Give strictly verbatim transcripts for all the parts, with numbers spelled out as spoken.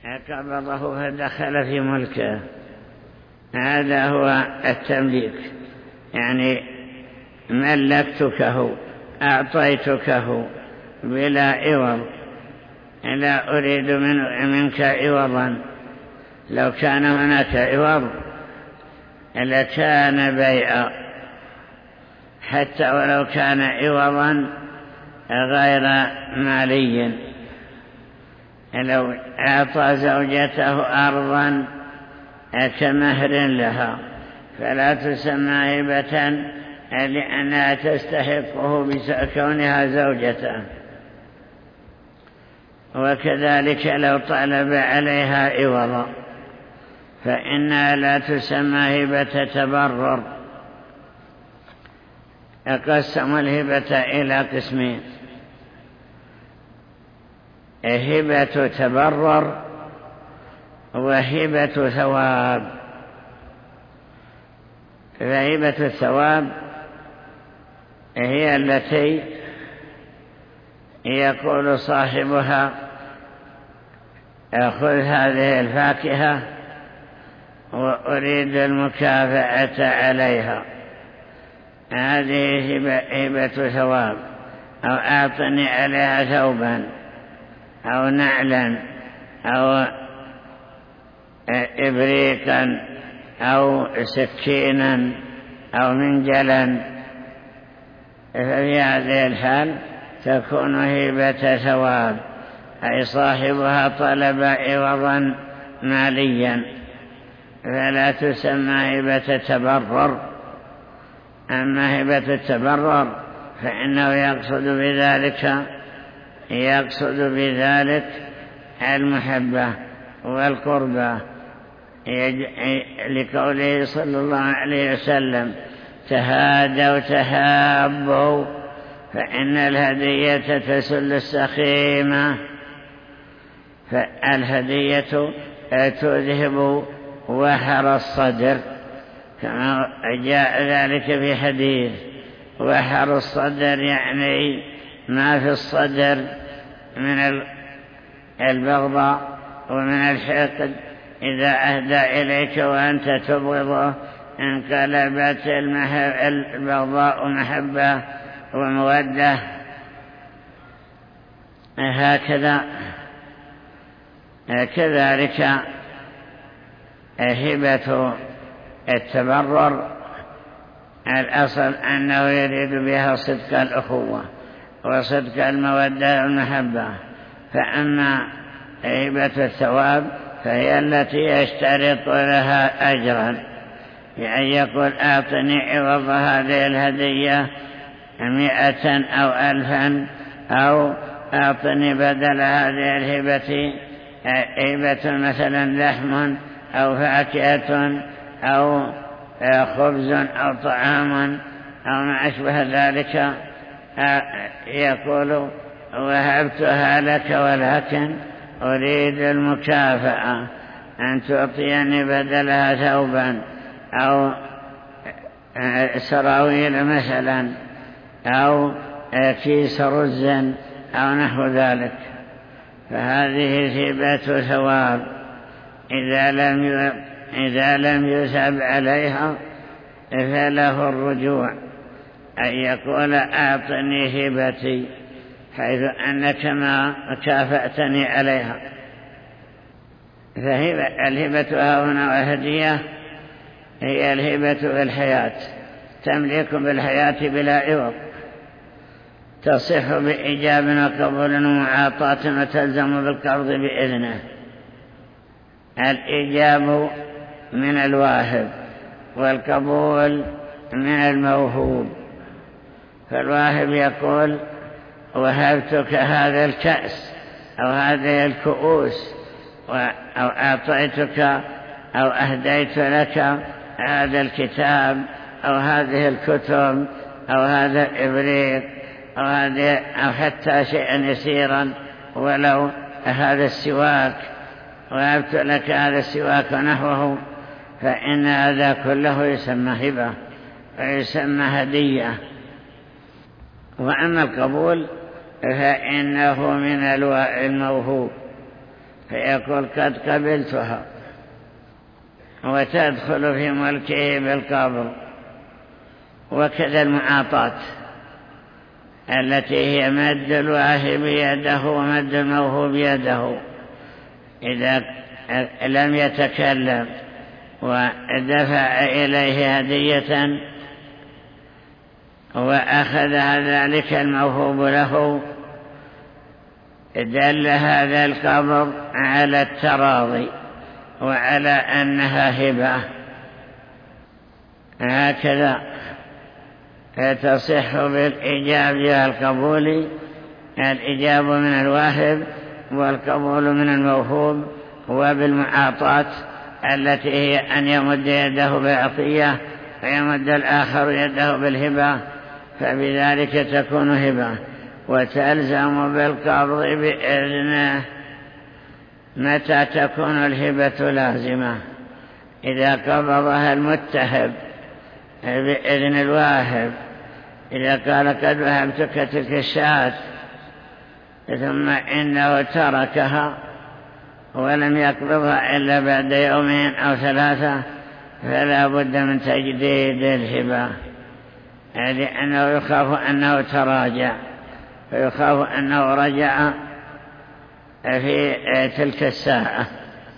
قبضه فدخل في ملكه. هذا هو التمليك، يعني ملكتكه أعطيتكه بلا عوض، لا أريد من منك عوضا. لو كان هناك عوض لكان بيعا، حتى ولو كان عوضا غير مالي. لو أعطى زوجته أرضا كمهر لها فلا تسمى هبة لأنها تستحقه بكونها زوجته. وكذلك لو طلب عليها عوضا فإنها لا تسمى هبة تبرر. أقسم الهبة إلى قسمين: هبة تبرر وهبة ثواب. فهبة الثواب هي التي يقول صاحبها خذ هذه الفاكهة وأريد المكافأة عليها، هذه هبة ثواب. أو أعطني عليها ثوبا أو نعلا أو إبريقا أو سكينا أو منجلا، ففي هذه الحال تكون هبة ثواب، أي صاحبها طلب عوضا ماليا، فلا تسمى هبة تبرر. أما هبة التبرر فإنه يقصد بذلك يقصد بذلك المحبة والقربة، لقوله صلى الله عليه وسلم تهادوا تهابوا فإن الهدية تسل السخيمة. فالهدية تذهب وحر الصدر، كما جاء ذلك في حديث وحر الصدر، يعني ما في الصدر من البغضاء ومن الحقد إذا أهدى إليك وأنت تبغضه انقلبت البغضاء محبة ومودة. هكذا كذلك هبة التبرر الأصل أنه يريد بها صدق الأخوة وصدق المودة والمحبة. فأما هبة الثواب فهي التي يشترط لها أجرا، يعني يقول أعطني عوض هذه الهدية مئة أو ألفا، أو أعطني بدل هذه الهبة هبة مثلا لحم أو فاكهة أو خبز أو طعام أو ما أشبه ذلك. يقول وهبتها لك ولكن أريد المكافأة أن تعطيني بدلها ثوبا أو سراويل مثلا أو كيس رز أو نحو ذلك. فهذه هبة ثواب إذا لم إذا لم يثب عليها فله الرجوع، أن يقول أعطني هبتي حيث أنك ما كافأتني عليها. فالهبة هنا والهدية هي الهبة بالحياة، تملك بالحياة بلا عوض، تصح بإيجاب وقبول ومعاطاة وتلزم بالقبض بإذنه. الإيجاب من الواهب والقبول من الموهوب. فالواهب يقول وهبتك هذا الكأس أو هذه الكؤوس، أو أعطيتك أو أهديت لك هذا الكتاب أو هذه الكتب أو هذا الإبريق أو, هذه أو حتى شيئا يسيرا ولو هذا السواك، وهبت لك هذا السواك ونحوه، فإن هذا كله يسمى هبة ويسمى هدية. وأما القبول فإنه من الموهوب، فيقول قد قبلتها، وتدخل في ملكه بالقبض. وكذا المعاطات التي هي مد الواهب يده ومد الموهوب يده، إذا لم يتكلم ودفع إليه هدية وأخذ ذلك الموهوب له، دل هذا القبض على التراضي وعلى أنها هبة. هكذا تصح بالإجاب والقبول، الإجاب من الواهب والقبول من الموهوب، وبالمعاطات التي هي أن يمد يده بعطية ويمد الآخر يده بالهبة، فبذلك تكون هبة. وتلزم بالقبض بإذنه. متى تكون الهبة لازمة؟ إذا قبضها المتهب بإذن الواهب، إذا قال قد وهبتك تلك الشاة ثم إنه تركها ولم يقبضها إلا بعد يومين أو ثلاثة، فلا بد من تجديد الهبة، لأنه يخاف أنه تراجع، فيخاف أنه رجع في تلك الساعة.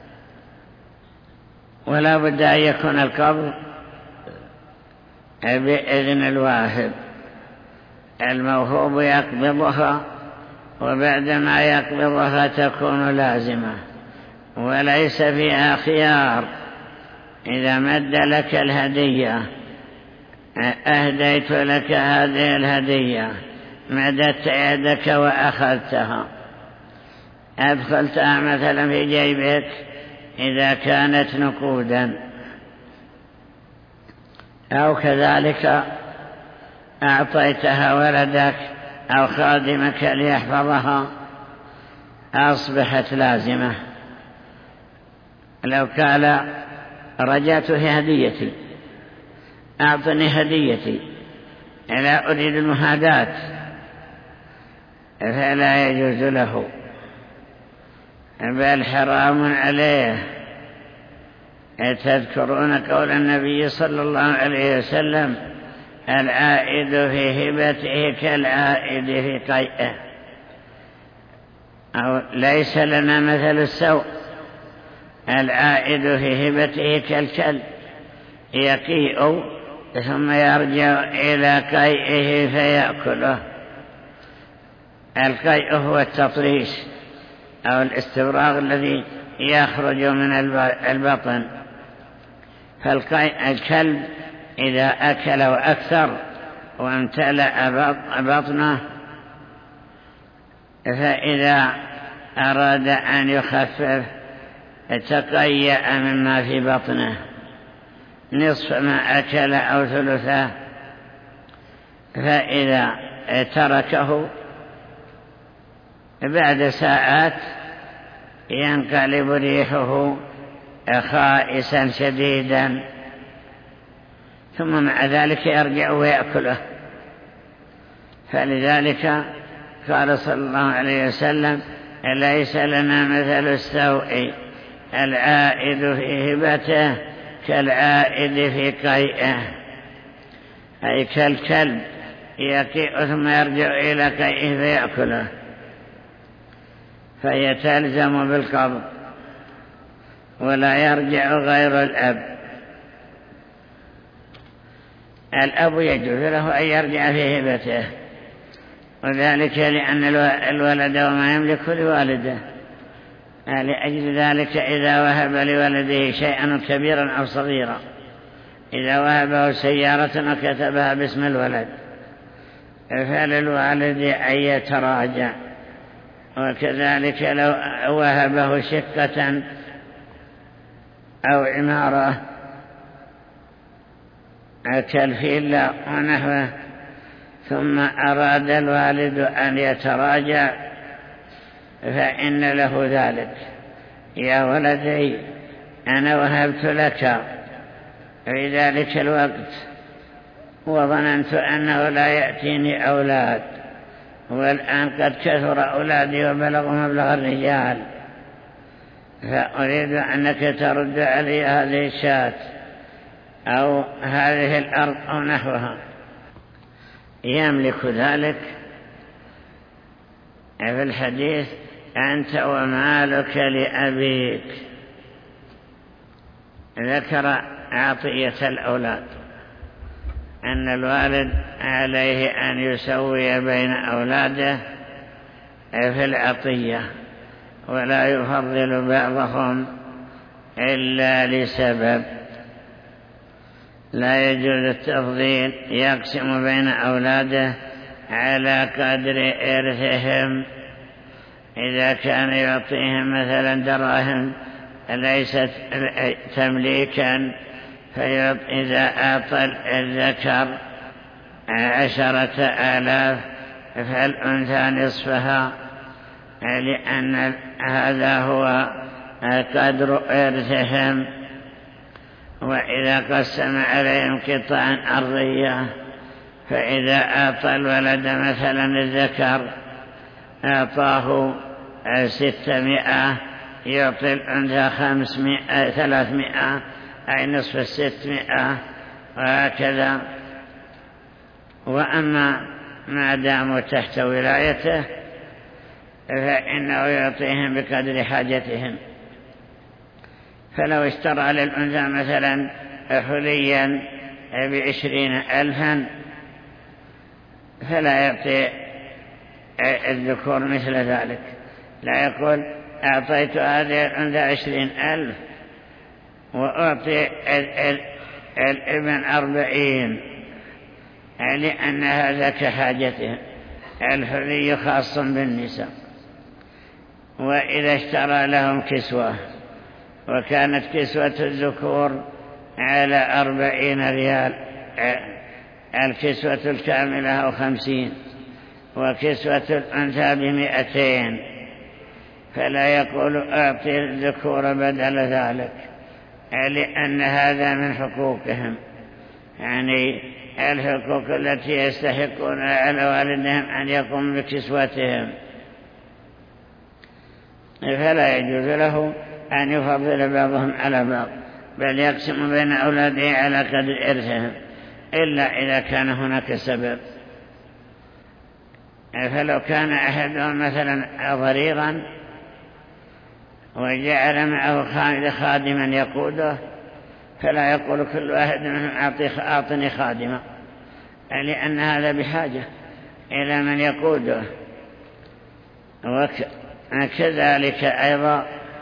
ولا بد أن يكون القبض بإذن الواهب. الموهوب يقبضها، وبعدما يقبضها تكون لازمة وليس فيها خيار. إذا مد لك الهدية، أهديت لك هذه الهدية، مددت يدك وأخذتها، أدخلتها مثلا في جيبك إذا كانت نقودا، أو كذلك أعطيتها ولدك أو خادمك ليحفظها، أصبحت لازمة. لو قال رجعت في هديتي، أعطني هديتي، لا أريد المهادات، فلا يجوز له، بل حرام عليه. تذكرون قول النبي صلى الله عليه وسلم: العائد في هبته كالعائد في قيئه، أو ليس لنا مثل السوء. العائد في هبته كالكلب يقيء ثم يرجع إلى قيئه فيأكله. القيء هو التطريش أو الاستفراغ الذي يخرج من البطن. فالكلب إذا أكل وأكثر وامتلأ بطنه، فإذا أراد أن يخفف تقيأ مما في بطنه نصف ما أكل أو ثلثه، فإذا تركه بعد ساعات ينقلب ريحه خائسا شديدا، ثم مع ذلك يرجع ويأكله. فلذلك قال صلى الله عليه وسلم: ليس لنا مثل السوء، العائد في هبته كالعائد في قيئه، أي كالكلب يقيء ثم يرجع إلى قيئه فيأكله، فيتلزم بالقبض ولا يرجع غير الأب. الأب يجوز له أن يرجع في هبته، وذلك لأن الولد وما يملك لوالده. لأجل ذلك إذا وهب لولده شيئا كبيرا أو صغيرا، إذا وهبه سيارة وكتبها باسم الولد، فللوالد أن يتراجع. وكذلك لو وهبه شقة أو عمارة كالفيلا ونحوه، ثم أراد الوالد أن يتراجع، فإن له ذلك: يا ولدي أنا وهبت لك في ذلك الوقت وظننت أنه لا يأتيني أولاد، والآن قد كثر أولادي وبلغوا مبلغ الرجال، فأريد أنك ترد علي هذه الشاة أو هذه الأرض أو نحوها، يملك ذلك. في الحديث أنت ومالك لأبيك، ذكر عطية الأولاد أن الوالد عليه أن يسوي بين أولاده في العطية ولا يفضل بعضهم إلا لسبب، لا يجوز التفضيل، يقسم بين أولاده على قدر إرثهم. إذا كان يعطيهم مثلا دراهم ليست تمليكا، فإذا أعطى الذكر عشرة آلاف فالأنثى نصفها، لأن هذا هو قدر إرثهم. وإذا قسم عليهم قطعا أرضية، فإذا أعطى الولد مثلا الذكر أعطاه ستمائة، يعطي الأنثى خمسمائة ثلاثمائة، أي نصف الستمائة، وهكذا. وأما ما داموا تحت ولايته فإنه يعطيهم بقدر حاجتهم. فلو اشترى للأنثى مثلا حليا بعشرين ألفا فلا يعطي الذكور مثل ذلك، لا يقول أعطيت هذه الأنثى عشرين ألف وأعطي الابن أربعين، لأن هذا كحاجته. الحلي خاص بالنساء. وإذا اشترى لهم كسوة وكانت كسوة الذكور على أربعين ريال، الكسوة الكاملة أو خمسين، وكسوة الأنثى بمئتين، فلا يقول أعطي الذكور بدل ذلك، لأن هذا من حقوقهم، يعني الحقوق التي يستحقون على والدهم أن يقوم بكسوتهم. فلا يجوز له أن يفضل بعضهم على بعض، بل يقسم بين أولاده على قدر إرثهم، إلا إذا كان هناك سبب. فلو كان أحدهم مثلا ضريرا وجعل معه خادما يقوده، فلا يقول كل واحد منهم أعطني خادمة، لأن هذا بحاجة إلى من يقوده. وكذلك أيضا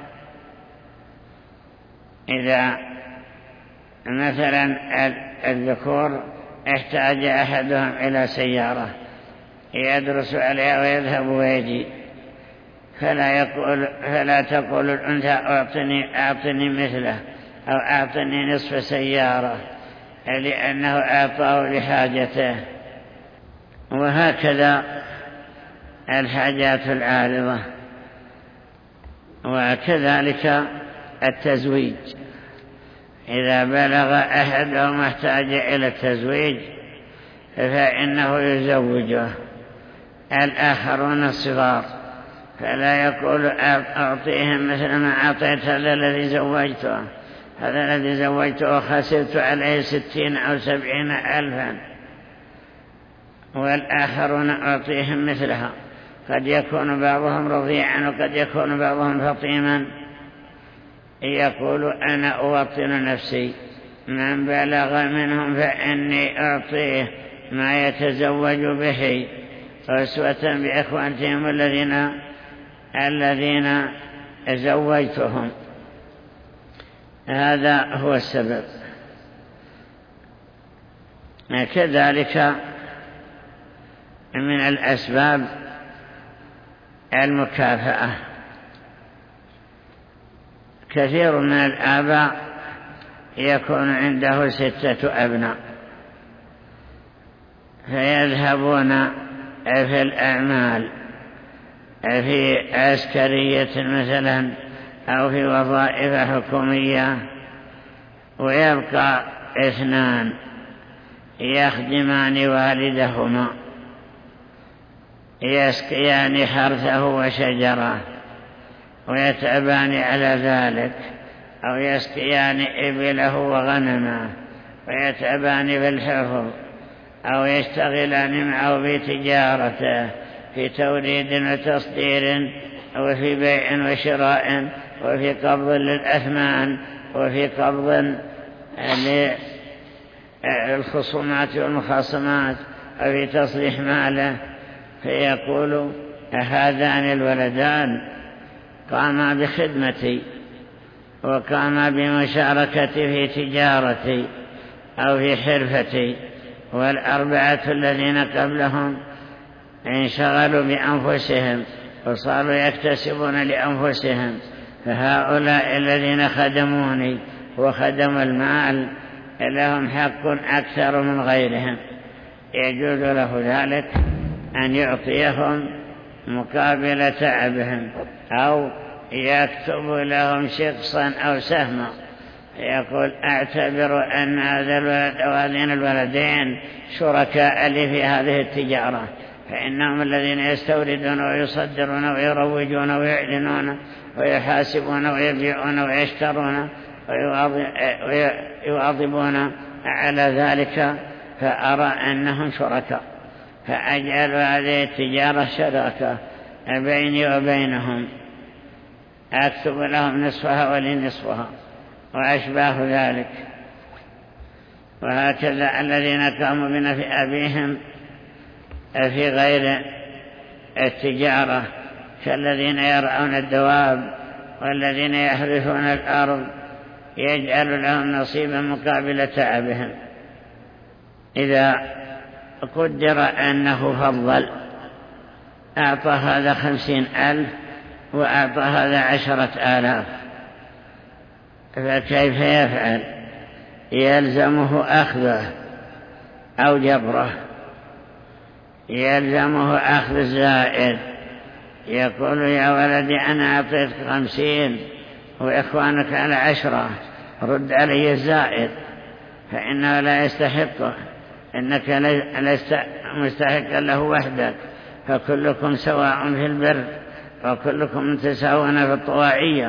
إذا مثلا الذكور احتاج أحدهم إلى سيارة يدرس عليها ويذهب ويجي، فلا يقول فلا تقول الأنثى أعطني أعطني مثله أو أعطني نصف سيارة، لأنه أعطاه لحاجته. وهكذا الحاجات العارضة. وكذلك التزويج، إذا بلغ أحدهم محتاج إلى التزويج فإنه يزوجه. الآخرون الصغار فلا يقول أعطيهم مثل ما أعطيت هذا الذي زوجته، هذا الذي زوجته خسرت عليه ستين أو سبعين ألفا، والآخرون أعطيهم مثلها. قد يكون بعضهم رضيعا وقد يكون بعضهم فطيما، يقول أنا أوطن نفسي، من بلغ منهم فإني أعطيه ما يتزوج به، أسوة بإخوانتهم الذين الذين زوجتهم. هذا هو السبب. كذلك من الأسباب المكافأة. كثير من الآباء يكون عنده ستة أبناء فيذهبون في الأعمال، في عسكرية مثلا أو في وظائف حكومية، ويبقى اثنان يخدمان والدهما، يسقيان حرثه وشجره، ويتعبان على ذلك، أو يسقيان إبله وغنمه ويتعبان بالحفظ، أو يشتغلان معه في تجارته في توريد وتصدير وفي بيع وشراء وفي قبض للأثمان وفي قبض للخصومات والمخاصمات وفي تصليح ماله. فيقول هذان الولدان قاما بخدمتي وقاما بمشاركتي في تجارتي أو في حرفتي، والأربعة الذين قبلهم انشغلوا بأنفسهم وصاروا يكتسبون لأنفسهم، فهؤلاء الذين خدموني وخدموا المال لهم حق أكثر من غيرهم، يجوز له ذلك أن يعطيهم مقابل تعبهم أو يكتب لهم شخصا أو سهما، يقول أعتبر أن هذا الولد أو هذين الولدين شركاء لي في هذه التجارة، فإنهم الذين يستوردون ويصدرون ويروجون ويعلنون ويحاسبون ويبيعون ويشترون ويواظبون على ذلك، فأرى أنهم شركاء، فأجعل هذه التجارة شراكة بيني وبينهم، أكتب لهم نصفها ولنصفها وأشباه ذلك. وهكذا الذين قاموا بنفع أبيهم في غير التجارة كالذين يرعون الدواب والذين يحرثون الأرض، يجعل لهم نصيبا مقابل تعبهم. إذا قدر أنه فضل، أعطى هذا خمسين ألف وأعطى هذا عشرة آلاف، فكيف يفعل؟ يلزمه أخذه أو جبره؟ يلزمه أخذ الزائد، يقول يا ولدي أنا أعطيتك خمسين وإخوانك على عشرة، رد علي الزائد، فإنه لا يستحقه، إنك لست مستحقا له وحدك، فكلكم سواء في البر وكلكم متساوون في الطواعية،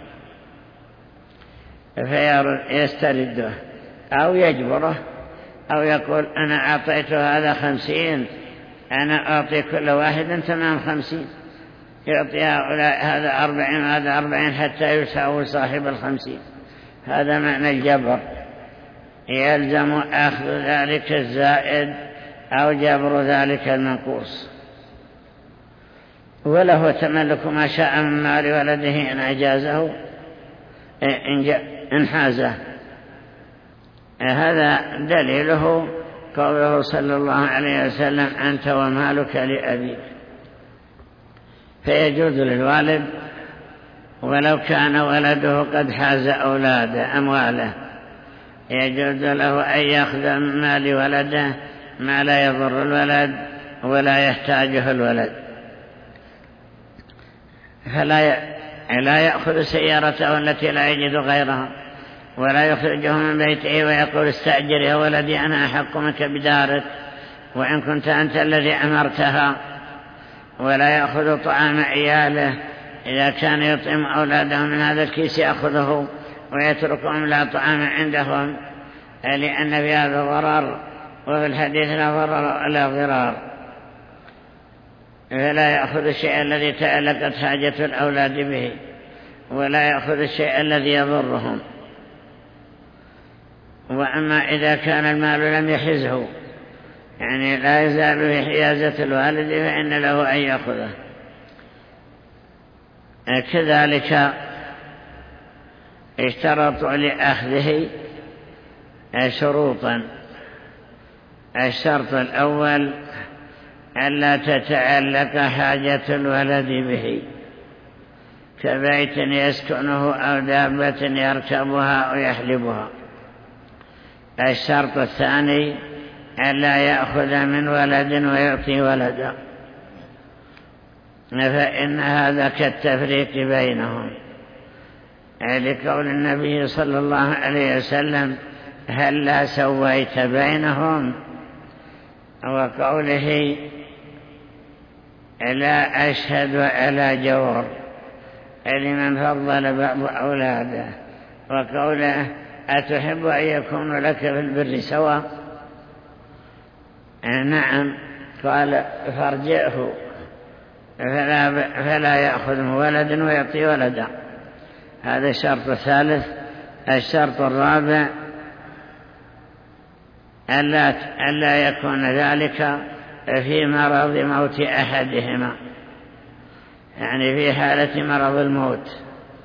فيسترده أو يجبره، أو يقول أنا أعطيت هذا خمسين، أنا أعطي كل واحد تمام خمسين، يعطي هؤلاء هذا أربعين وهذا أربعين حتى يساوي صاحب الخمسين. هذا معنى الجبر، يلزم أخذ ذلك الزائد أو جبر ذلك المنقوص، وله تملك ما شاء من مال ولده إن أجازه إن حازه. هذا دليله قوله صلى الله عليه وسلم أنت ومالك لأبيك. فيجوز للوالد ولو كان ولده قد حاز أولاده أمواله، يجوز له أن يأخذ من مال ولده ما لا يضر الولد ولا يحتاجه الولد، فلا لا يأخذ سيارته التي لا يجد غيرها، ولا يخرجه من بيته ويقول استأجر يا ولدي أنا أحق منك بدارك وإن كنت أنت الذي أمرتها، ولا يأخذ طعام عياله إذا كان يطعم أولاده من هذا الكيس يأخذه ويتركهم لا طعام عندهم، لأن في هذا ضرر، وفي الحديث لا ضرر ولا ضرار. فلا يأخذ الشيء الذي تعلقت حاجة الأولاد به، ولا يأخذ الشيء الذي يضرهم. وأما إذا كان المال لم يحزه، يعني لا يزال في حيازة الوالد، فإن له أن يأخذه. كذلك اشترطوا لأخذه شروطا. الشرط الأول ألا تتعلق حاجة الولد به، كبيت يسكنه أو دابة يركبها أو يحلبها. الشرط الثاني ألا يأخذ من ولد ويعطي ولدا، فإن هذا كالتفريق بينهم، لقول النبي صلى الله عليه وسلم هل لا سويت بينهم، وقوله لا أشهد على جور، لمن فضل بعض أولاده. وقوله أتحب أن يكون لك في البر سواء؟ نعم. قال فارجعه فلا, فلا يأخذ ولد ويعطي ولدا. هذا الشرط الثالث. الشرط الرابع ألا, ألا يكون ذلك في مرض موت أحدهما، يعني في حالة مرض الموت،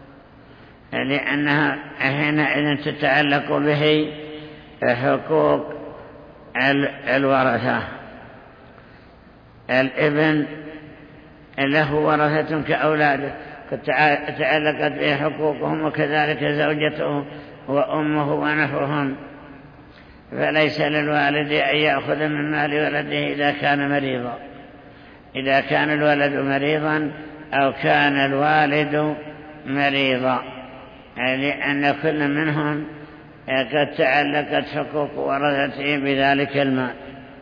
لأنها حينئذ تتعلق به حقوق الورثة. الابن له ورثة كأولاده قد تعلقت به حقوقهم، وكذلك زوجته وأمه ونحوهم، فليس للوالد أن يأخذ من مال ولده إذا كان مريضا، إذا كان الولد مريضا أو كان الوالد مريضا، لأن كل منهم قد تعلقت حقوق ورثته بذلك المال.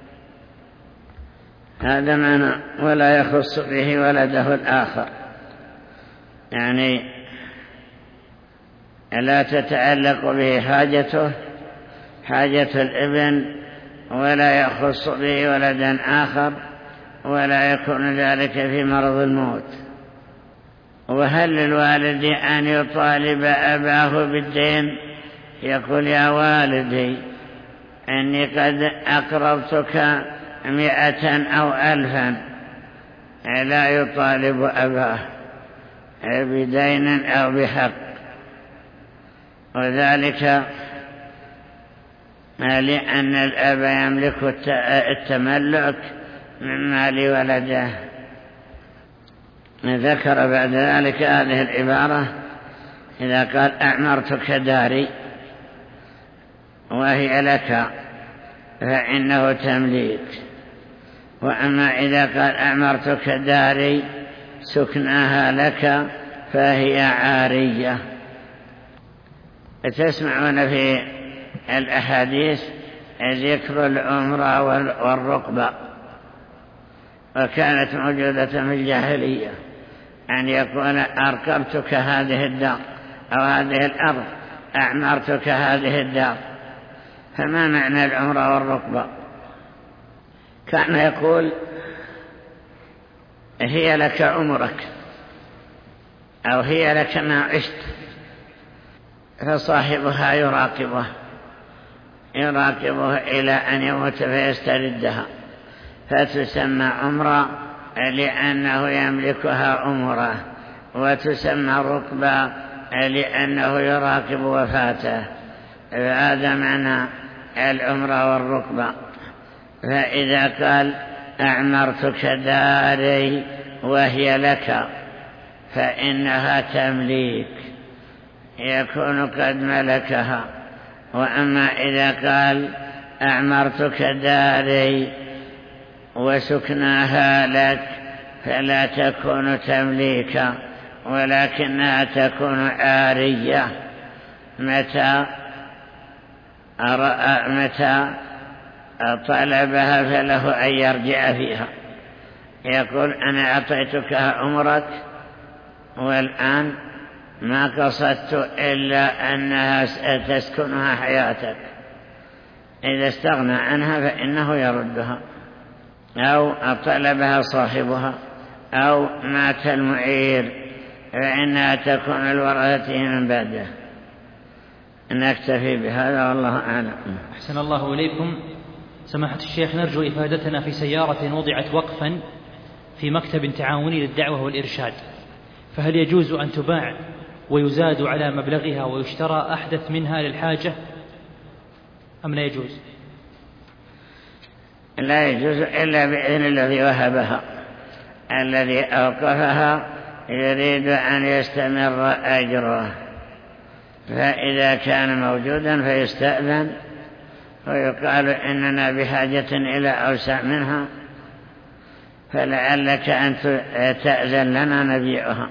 هذا معنى ولا يخص به ولده الآخر، يعني لا تتعلق به حاجته حاجة الابن، ولا يخص به ولدا آخر، ولا يكون ذلك في مرض الموت. وهل للوالد أن يطالب أباه بالدين؟ يقول يا والدي إني قد أقرضتك مئة أو ألفا، لا يطالب أباه بدين أو بحق، وذلك لأن الأب يملك التملك من مال ولده. ذكر بعد ذلك هذه العبارة: إذا قال أعمرتك داري وهي لك فإنه تمليك، وأما إذا قال أعمرتك داري سكناها لك فهي عارية. تسمعون في الأحاديث ذكر العمرة والرقبة، وكانت موجودة في الجاهلية، أن يكون أركبتك هذه الدار أو هذه الأرض، أعمرتك هذه الدار. فما معنى العمرة والرقبة؟ كان يقول هي لك عمرك، أو هي لك ما عشت، فصاحبها يراقبه يراقبه إلى أن يموت فيستردها، فتسمى عمرة لأنه يملكها عمره، وتسمى ركبة لأنه يراقب وفاته. هذا معنى العمرة والركبة. فإذا قال أعمرتك داري وهي لك فإنها تمليك، يكون قد ملكها. وأما إذا قال أعمرتك داري وسكناها لك فلا تكون تمليكا، ولكنها تكون عارية متى متى طلبها فله أن يرجع فيها. يقول أنا أعطيتك عمرك والآن ما قصدت إلا أنها تسكنها حياتك، إذا استغنى عنها فإنه يردها، أو طلبها صاحبها، أو مات المعير فإنها تكون الورثة من بعده. نكتفي بهذا والله أعلم. أحسن الله إليكم. سماحة الشيخ، نرجو إفادتنا في سيارة وضعت وقفا في مكتب تعاوني للدعوة والإرشاد، فهل يجوز أن تباع ويزاد على مبلغها ويشترى أحدث منها للحاجة أم لا يجوز؟ لا يجوز إلا بإذن الذي وهبها، الذي أوقفها يريد أن يستمر أجره، فإذا كان موجودا فيستأذن ويقال إننا بحاجة إلى أوسع منها، فلعلك أن تأذن لنا نبيعها.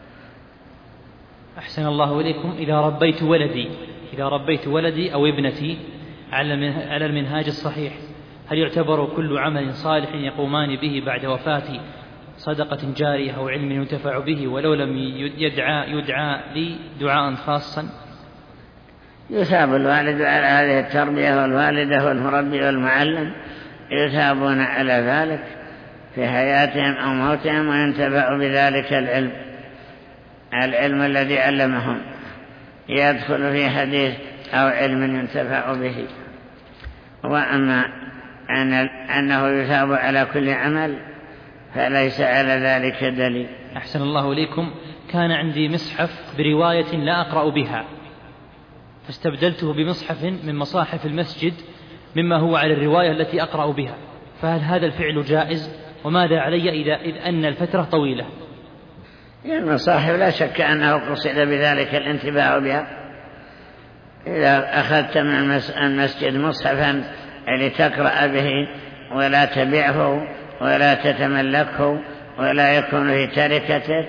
أحسن الله إليكم. إذا ربيت ولدي إذا ربيت ولدي أو ابنتي على المنهاج الصحيح، هل يعتبر كل عمل صالح يقومان به بعد وفاتي صدقة جارية أو علم ينتفع به ولو لم يدعى, يدعى لي دعاء خاصا؟ يثاب الوالد على هذه التربية، والوالدة والمربي والمعلم يثابون على ذلك في حياتهم أو موتهم، وينتفع بذلك العلم العلم الذي علمهم يدخل في حديث أو علم ينتفع به. وأما أن أنه يثاب على كل عمل فليس على ذلك دليل. أحسن الله إليكم. كان عندي مصحف برواية لا أقرأ بها، فاستبدلته بمصحف من مصاحف المسجد مما هو على الرواية التي أقرأ بها، فهل هذا الفعل جائز؟ وماذا علي إذا إذ أن الفترة طويلة؟ المصاحف لا شك أنه قصد بذلك الانتفاع بها. إذا أخذت من المسجد مصحفا لتقرأ به ولا تبيعه ولا تتملكه ولا يكون في تركتك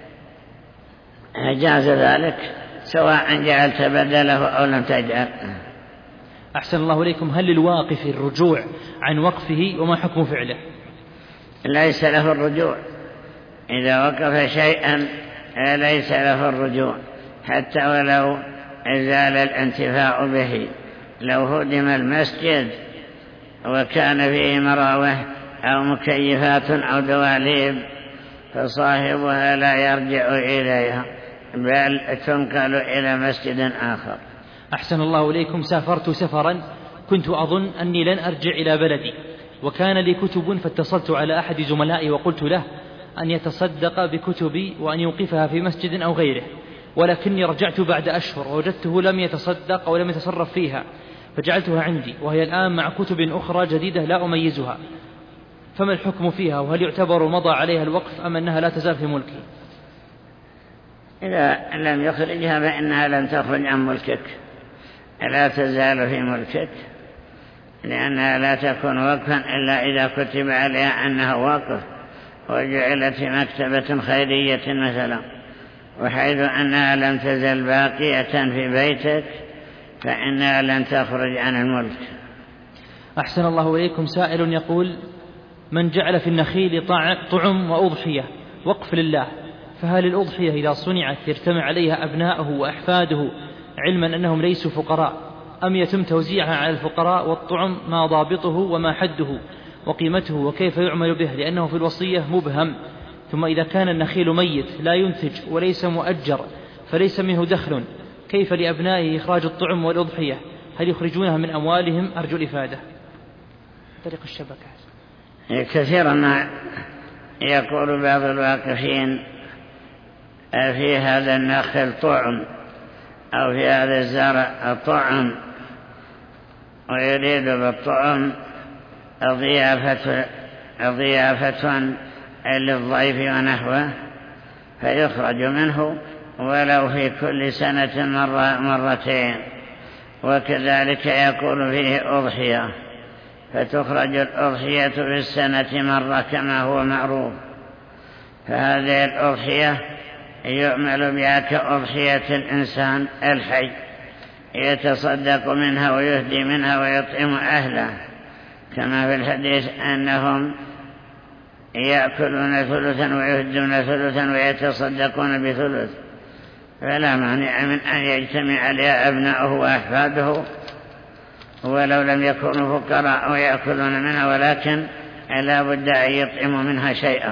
جاز ذلك، سواء جعلت بدله أو لم تجعل. أحسن الله إليكم. هل للواقف الرجوع عن وقفه وما حكم فعله؟ ليس له الرجوع. إذا وقف شيئا ليس له الرجوع حتى ولو زال الانتفاع به. لو هدم المسجد وكان فيه مراوح أو مكيفات أو دواليب فصاحبها لا يرجع إليها بل تنقل إلى مسجد آخر. أحسن الله إليكم. سافرت سفرا كنت أظن أني لن أرجع إلى بلدي، وكان لي كتب، فاتصلت على أحد زملائي وقلت له أن يتصدق بكتبي وأن يوقفها في مسجد أو غيره، ولكني رجعت بعد أشهر ووجدته لم يتصدق أو لم يتصرف فيها، فجعلتها عندي وهي الآن مع كتب أخرى جديدة لا أميزها، فما الحكم فيها؟ وهل يعتبر مضى عليها الوقف أم أنها لا تزال في ملكي؟ إذا لم يخرجها فإنها لم تخرج عن ملكك، لا تزال في ملكك، لأنها لا تكون وقفا إلا إذا كتب عليها أنها وقف وجعلت في مكتبة خيرية مثلا، وحيث أنها لم تزل باقية في بيتك فإنها لن تخرج عن الملك. أحسن الله إليكم. سائل يقول: من جعل في النخيل طعم وأضحية وقف لله، فهل الأضحية إذا صنعت يجتمع عليها أبناؤه وأحفاده علما أنهم ليسوا فقراء، أم يتم توزيعها على الفقراء؟ والطعم ما ضابطه وما حده وقيمته وكيف يعمل به، لأنه في الوصية مبهم. ثم إذا كان النخيل ميت لا ينتج وليس مؤجر فليس منه دخل، كيف لأبنائه إخراج الطعم والأضحية؟ هل يخرجونها من أموالهم؟ أرجو الإفادة. طريق الشبكة. كثيرا ما يقول بعض الواقفين في هذا النخل طعم أو في هذا الزرع طعم، ويريد بالطعم ضيافة ضيافة للضيف ونحوه، فيخرج منه ولو في كل سنة مرة مرتين. وكذلك يكون فيه أضحية، فتخرج الأضحية في السنة مرة كما هو معروف، فهذه الأضحية يعمل بها كأضحية الإنسان الحي، يتصدق منها ويهدي منها ويطعم أهله، كما في الحديث أنهم يأكلون ثلثا ويهدون ثلثا ويتصدقون بثلث، فلا مانع من أن يجتمع عليها أبناؤه وأحفاده ولو لم يكونوا فقراء ويأكلون منها، ولكن لا بد أن يطعموا منها شيئا.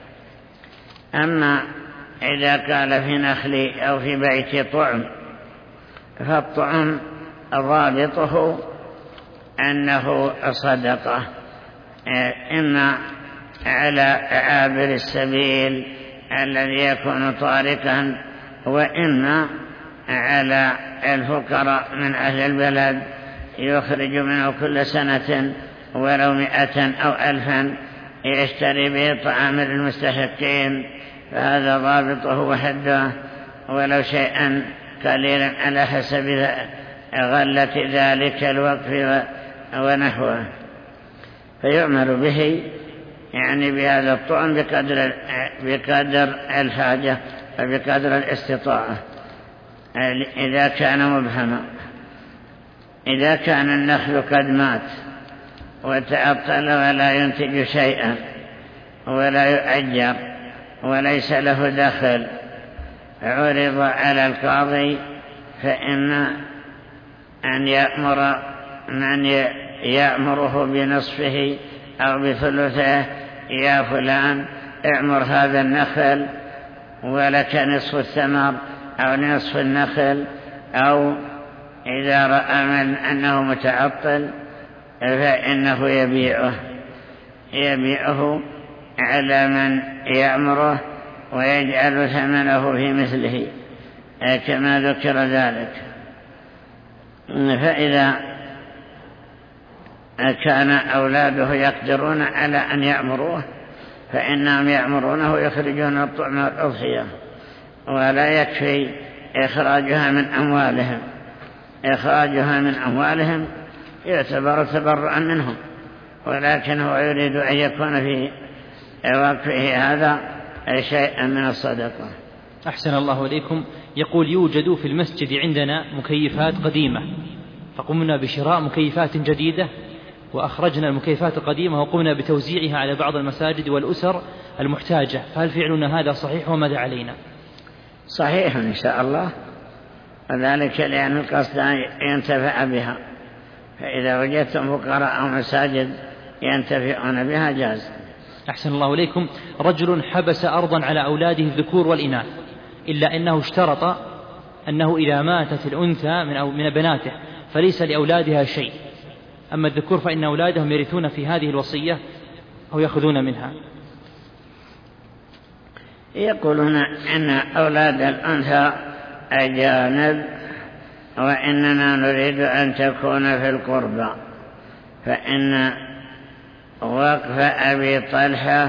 أما إذا قال في نخلي أو في بيتي طعم، فالطعم ضابطه أنه صدقة، إما على عابر السبيل الذي يكون طارقا، وإما على الفقراء من أهل البلد يخرج منه كل سنة ولو مئة أو ألفا يشتري به طعام للمستحقين، فهذا ضابطه وحده ولو شيئا قليلا على حسب غلة ذلك الوقف ونحوه، فيعمل به يعني بهذا الطعم بقدر, بقدر الحاجة وبقدر الاستطاعة إذا كان مبهما. إذا كان النخل قد مات وتعطل ولا ينتج شيئا ولا يؤجر وليس له دخل عرض على القاضي فإن أن يأمر من يأمره بنصفه أو بثلثه، يا فلان اعمر هذا النخل ولك نصف الثمر أو نصف النخل، أو إذا رأى من أنه متعطل فإنه يبيعه يبيعه على من يأمره ويجعل ثمنه في مثله كما ذكر ذلك. فإذا كان أولاده يقدرون على أن يأمروه فإنهم يأمرونه يخرجون الطعم والأضحية، ولا يكفي إخراجها من أموالهم. إخراجها من أموالهم يعتبر تبرعا منهم، ولكن هو يريد أن يكون في وقفه هذا شيئا من الصدقة. أحسن الله إليكم. يقول يوجد في المسجد عندنا مكيفات قديمة، فقمنا بشراء مكيفات جديدة وأخرجنا المكيفات القديمة وقمنا بتوزيعها على بعض المساجد والأسر المحتاجة، فهل فعلنا هذا صحيح وماذا علينا؟ صحيح إن شاء الله، وذلك لأن القصد ينتفع بها، فإذا وجدتم فقراء أو مساجد ينتفعون بها جاز. أحسن الله إليكم. رجل حبس أرضا على أولاده الذكور والإناث، إلا أنه اشترط أنه إذا ماتت الأنثى من, أو من بناته فليس لأولادها شيء، أما الذكور فإن أولادهم يرثون في هذه الوصية أو يأخذون منها. يقولون أن أولاد الأنثى أجانب وإننا نريد أن تكون في القربى، فإن وقف أبي طلحة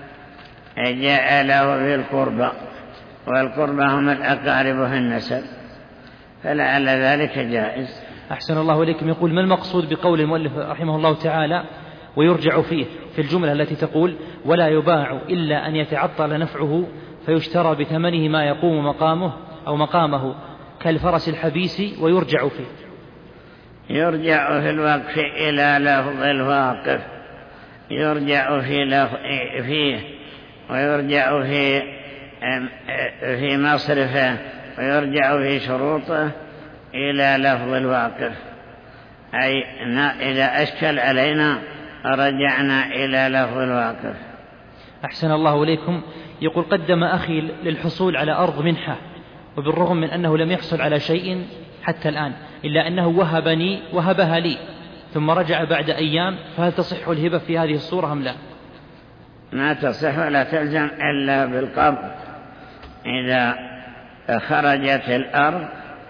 جعله في القربى، والقربى هم الأقارب في النسب، فلعل ذلك جائز. أحسن الله إليكم. يقول ما المقصود بقول المؤلف رحمه الله تعالى ويرجع فيه في الجملة التي تقول ولا يباع إلا أن يتعطل نفعه فيشترى بثمنه ما يقوم مقامه أو مقامه كالفرس الحبيس ويرجع فيه؟ يرجع في الوقف إلى لفظ الواقف، يرجع في فيه ويرجع في في مصرفه ويرجع في شروطه إلى لفظ الواقف، أي إذا أشكل علينا رجعنا إلى لفظ الواقف. أحسن الله إليكم. يقول قدم أخي للحصول على أرض منحة، وبالرغم من أنه لم يحصل على شيء حتى الآن إلا أنه وهبني وهبها لي ثم رجع بعد أيام، فهل تصح الهبة في هذه الصورة أم لا؟ ما تصح ولا تلزم إلا بالقبض. إذا خرجت الأرض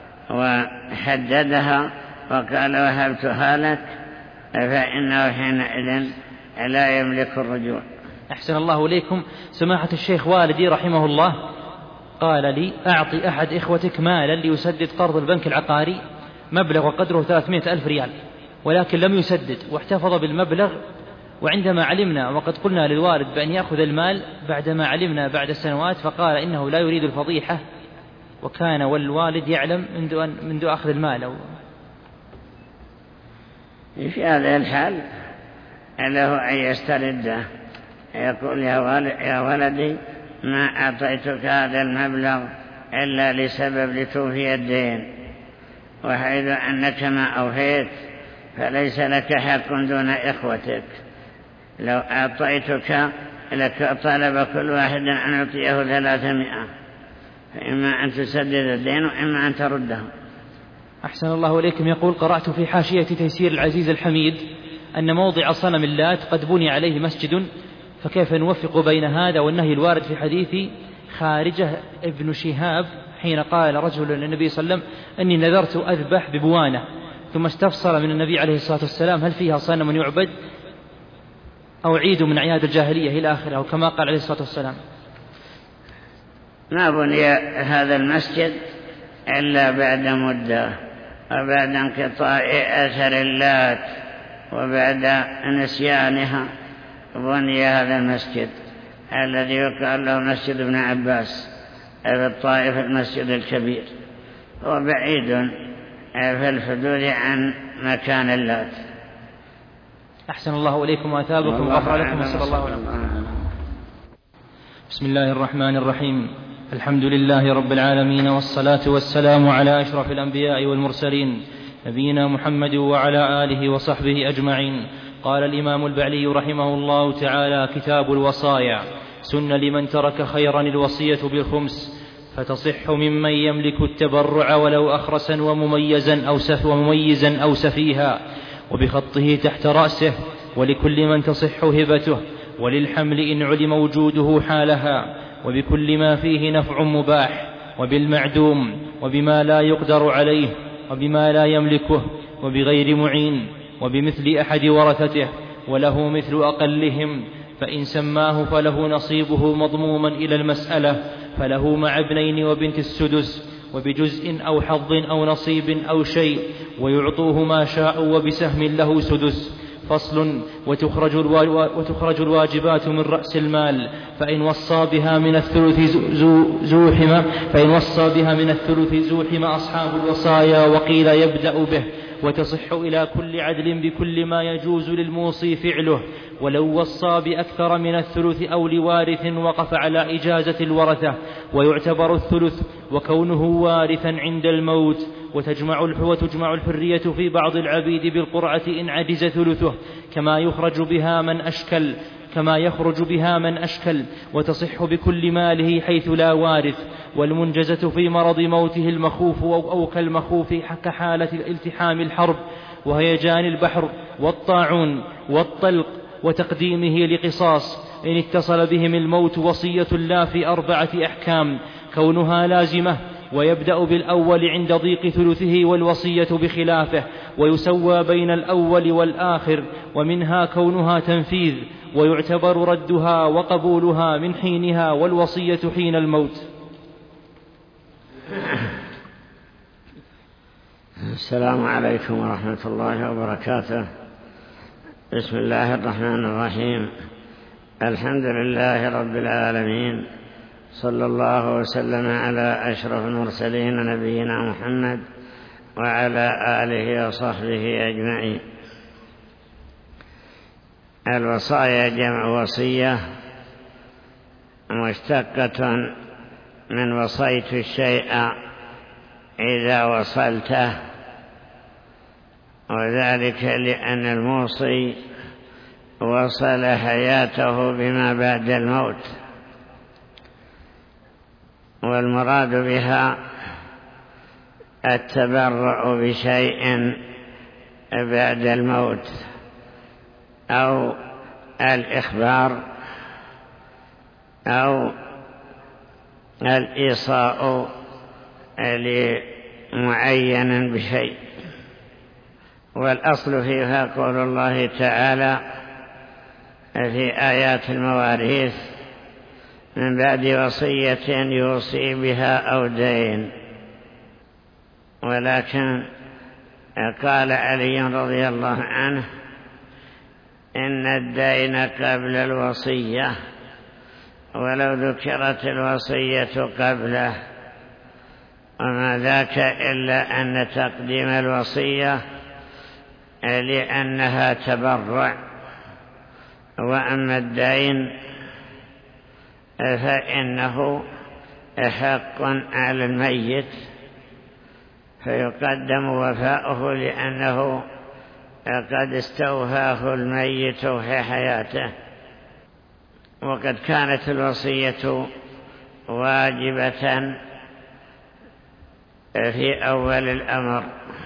وحددها وقال وهبتها لك فإنه حينئذ لا يملك الرجوع. أحسن الله إليكم. سماحة الشيخ والدي رحمه الله قال لي أعطي أحد إخوتك مالا ليسدد قرض البنك العقاري مبلغ وقدره ثلاثمائة ألف ريال، ولكن لم يسدد واحتفظ بالمبلغ، وعندما علمنا وقد قلنا للوالد بأن يأخذ المال بعدما علمنا بعد سنوات فقال إنه لا يريد الفضيحة، وكان والوالد يعلم منذ, أن منذ أخذ المال. أو في هذا الحال له أن يسترده، يقول يا ولدي ما أعطيتك هذا المبلغ إلا لسبب لتوفي الدين، وحيث أنك ما أوفيت فليس لك حق دون إخوتك، لو أعطيتك لك طلب كل واحد أن يعطيه ثلاثمائة، فإما أن تسدد الدين وإما أن ترده. أحسن الله إليكم. يقول قرأت في حاشية تيسير العزيز الحميد أن موضع صنم اللات قد بني عليه مسجد، فكيف نوفق بين هذا والنهي الوارد في حديث خارجة ابن شهاب حين قال رجل للنبي صلى الله عليه وسلم أني نذرت أذبح ببوانة، ثم استفسر من النبي عليه الصلاة والسلام هل فيها صنم يعبد أو عيد من أعياد الجاهلية إلى آخره، أو كما قال عليه الصلاة والسلام. ما بني هذا المسجد إلا بعد مدة وبعد انقطاع أثر اللات وبعد نسيانها بني هذا المسجد الذي يقال له مسجد ابن عباس في الطائف المسجد الكبير، هو بعيد في الحدود عن مكان اللات. أحسن الله إليكم وأثابكم وغفر لكم وصلى الله عليه وسلم. بسم الله الرحمن الرحيم. الحمد لله رب العالمين، والصلاة والسلام على أشرف الأنبياء والمرسلين نبينا محمد وعلى آله وصحبه أجمعين. قال الإمام البعلي رحمه الله تعالى: كتاب الوصايا. سن لمن ترك خيرا الوصية بالخمس، فتصح ممن يملك التبرع ولو أخرسا ومميزا أو سف ومميزا أو سفيها، وبخطه تحت رأسه، ولكل من تصح هبته، وللحمل إن علم وجوده حالها، وبكل ما فيه نفع مباح، وبالمعدوم، وبما لا يقدر عليه، وبما لا يملكه، وبغير معين، وبمثل أحد ورثته، وله مثل أقلهم، فإن سماه فله نصيبه مضموما إلى المسألة، فله مع ابنين وبنت السدس، وبجزء أو حظ أو نصيب أو شيء، ويعطوه ما شاءوا، وبسهم له سدس. فصل: وتخرج, وتخرج الواجبات من رأس المال، فإن وصى بها من الثلث زوحم فإن وصى بها من الثلث زوحم أصحاب الوصايا، وقيل يبدأ به، وتصح إلى كل عدل بكل ما يجوز للموصي فعله، ولو وصى بأكثر من الثلث أو لوارث وقف على إجازة الورثة، ويعتبر الثلث وكونه وارثا عند الموت. وتجمع وتجمع الحرية في بعض العبيد بالقرعة إن عجز ثلثه، كما يخرج بها من أشكل كما يخرج بها من أشكل وتصح بكل ماله حيث لا وارث. والمنجزة في مرض موته المخوف أو كالمخوف كحالة الالتحام الحرب وهيجان البحر والطاعون والطلق وتقديمه لقصاص إن اتصل بهم الموت وصية لا في أربعة أحكام: كونها لازمة، ويبدأ بالأول عند ضيق ثلثه، والوصية بخلافه، ويسوى بين الأول والآخر، ومنها كونها تنفيذ، ويعتبر ردها وقبولها من حينها، والوصية حين الموت. السلام عليكم ورحمة الله وبركاته. بسم الله الرحمن الرحيم. الحمد لله رب العالمين، صلى الله وسلم على أشرف المرسلين نبينا محمد وعلى آله وصحبه أجمعين. الوصايا جمع وصية، مشتقة من وصيت الشيء إذا وصلته، وذلك لأن الموصي وصل حياته بما بعد الموت، والمراد بها التبرع بشيء بعد الموت، أو الإخبار، أو الإيصاء لمعين بشيء. والأصل فيها قول الله تعالى في آيات المواريث: من بعد وصية يوصي بها أو دين. ولكن قال علي رضي الله عنه: إن الدين قبل الوصية، ولو ذكرت الوصية قبله، وما ذاك إلا أن تقديم الوصية لأنها تبرع، وأما الدين فإنه حق على الميت، فيقدم وفاؤه لأنه قد استوفاه الميت في حياته. وقد كانت الوصية واجبة في أول الأمر،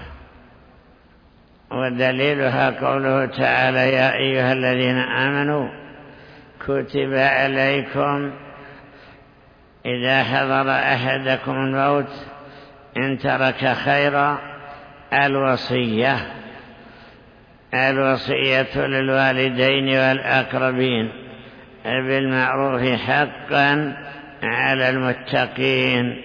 ودليلها قوله تعالى: يا أيها الذين آمنوا كتب عليكم إذا حضر أحدكم الموت إن ترك خيرا الوصية الوصية للوالدين والأقربين بالمعروف حقا على المتقين.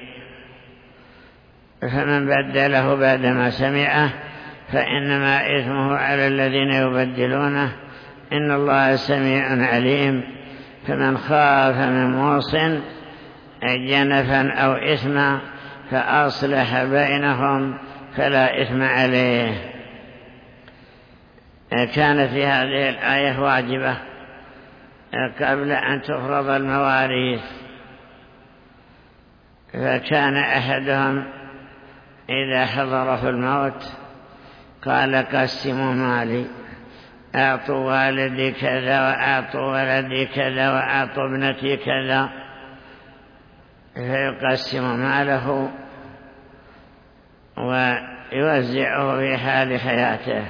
فمن بدله بعدما سمعه فإنما إثمه على الذين يبدلونه، إن الله سميع عليم. فمن خاف من موص جنفا أو إثما فأصلح بينهم فلا إثم عليه. كانت في هذه الآية واجبة قبل أن تفرض المواريث. فكان أحدهم إذا حضره الموت قال قسموا مالي، أعطوا والدي كذا وأعطوا ولدي كذا وأعطوا ابنتي كذا، فيقسم ماله ويوزعه في حال حياته.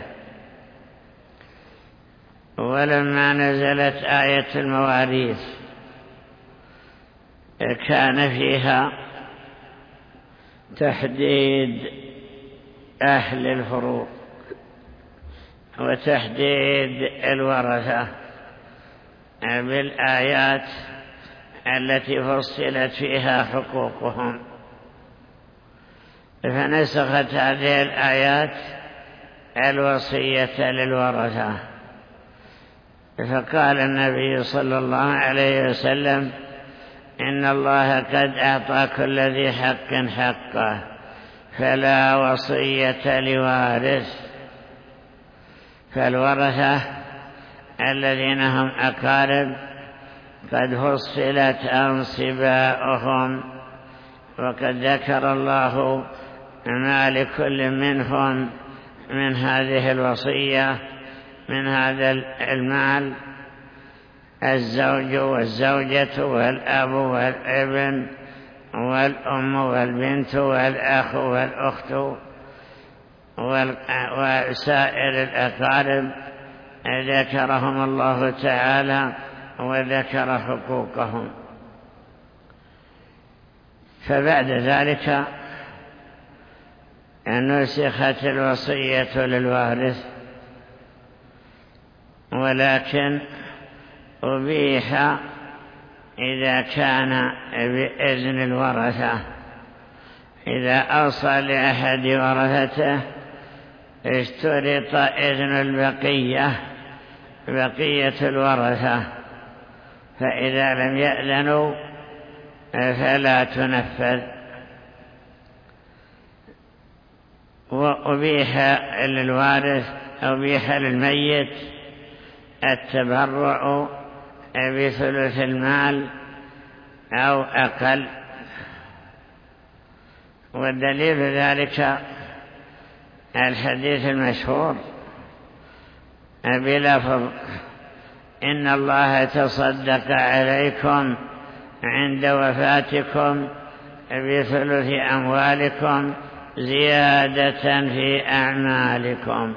ولما نزلت آية المواريث كان فيها تحديد أهل الفروض وتحديد الورثة بالآيات التي فصلت فيها حقوقهم. فنسخت هذه الآيات الوصية للورثة، فقال النبي صلى الله عليه وسلم إن الله قد أعطى كل ذي حق حقه فلا وصية لوارث. فالورثة الذين هم أقارب قد فصلت أنصباؤهم، وقد ذكر الله ما لكل منهم من هذه الوصية من هذا المال: الزوج والزوجة والأب والابن والأم والبنت والأخ والأخت وسائر الأقارب ذكرهم الله تعالى وذكر حقوقهم. فبعد ذلك نسخت الوصية للوارث، ولكن أبيح إذا كان بإذن الورثة. إذا أوصى لأحد ورثته اشترط إذن البقية بقية الورثة، فإذا لم يأذنوا فلا تنفذ. وأبيح للوارث أبيح للميت التبرع بثلث المال أو أقل. والدليل ذلك الحديث المشهور بلفظ إن الله تصدق عليكم عند وفاتكم بثلث أموالكم زيادة في أعمالكم.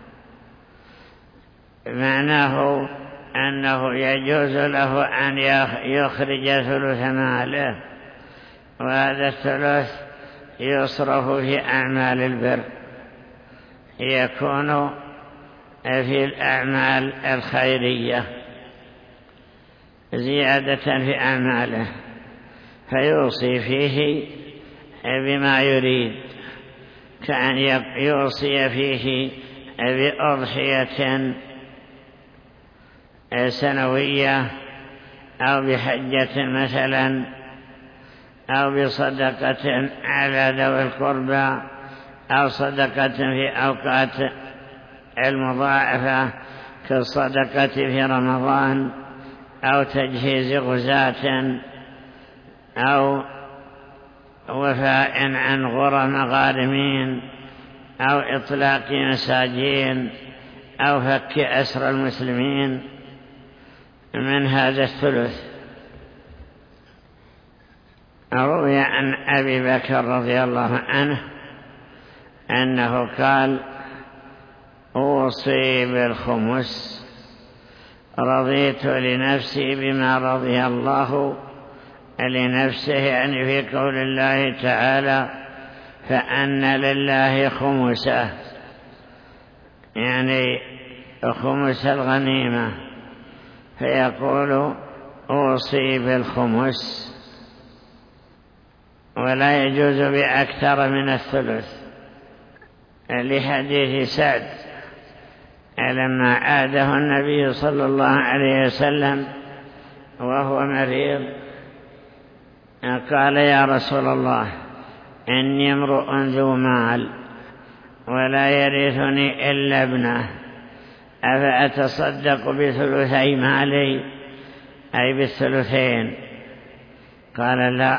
معناه أنه يجوز له أن يخرج ثلث ماله، وهذا الثلث يصرف في أعمال البر، يكون في الأعمال الخيرية زيادة في أعماله، فيوصي فيه بما يريد، كأن يوصي فيه بأضحية سنوية أو بحجة مثلا، أو بصدقة على ذوي القربى، أو صدقة في أوقات المضاعفة كالصدقة في رمضان، أو تجهيز غزاة، أو وفاء عن غرم غارمين، أو إطلاق مساجين، أو فك أسر المسلمين من هذا الثلث. روي عن أبي بكر رضي الله عنه أنه قال أوصي بالخمس، رضيت لنفسي بما رضي الله لنفسه، يعني في قول الله تعالى فأن لله خمسه، يعني خمس الغنيمة، فيقول أوصي بالخمس، ولا يجوز بأكثر من الثلث، لحديث سعد لما عاده النبي صلى الله عليه وسلم وهو مريض قال يا رسول الله إني امرؤ ذو مال ولا يرثني إلا ابنه، أفأتصدق بثلثي مالي؟ أي بالثلثين؟ قال لا.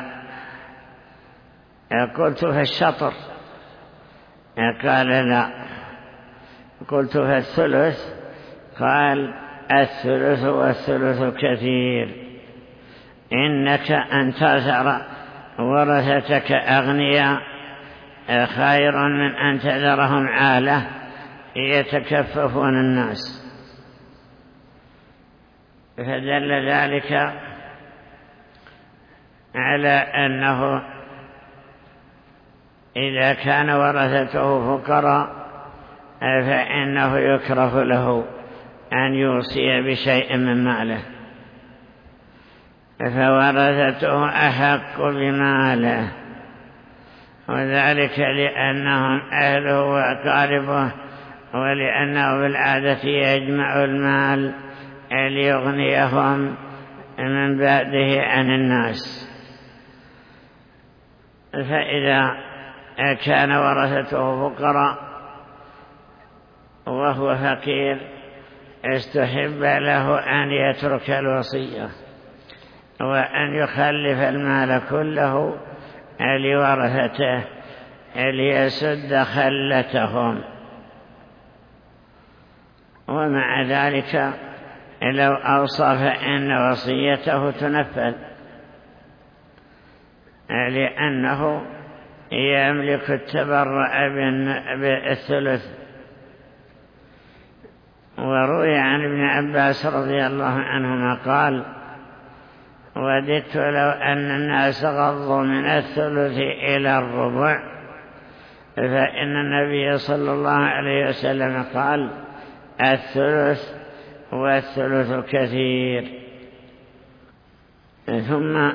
قلت في الشطر؟ قال لا. قلت في الثلث؟ قال الثلث والثلث كثير، إنك أن تذر ورثتك أغنياء خير من أن تذرهم عالة يتكففون الناس. فدل ذلك على أنه إذا كان ورثته فقراء فإنه يكره له أن يوصي بشيء من ماله، فورثته أحق بماله، وذلك لأنهم أهله وأقاربه، ولأنه بالعادة يجمع المال ليغنيهم من بعده عن الناس. فإذا كان ورثته فقراء وهو فقير استحب له أن يترك الوصية وأن يخلف المال كله لورثته ليسد خلتهم. ومع ذلك لو أوصى فإن وصيته تنفذ، لأنه يملك التبرع بالثلث. وروي عن ابن عباس رضي الله عنهما قال: وددت لو أن الناس غضوا من الثلث إلى الربع، فإن النبي صلى الله عليه وسلم قال: الثلث والثلث كثير. ثم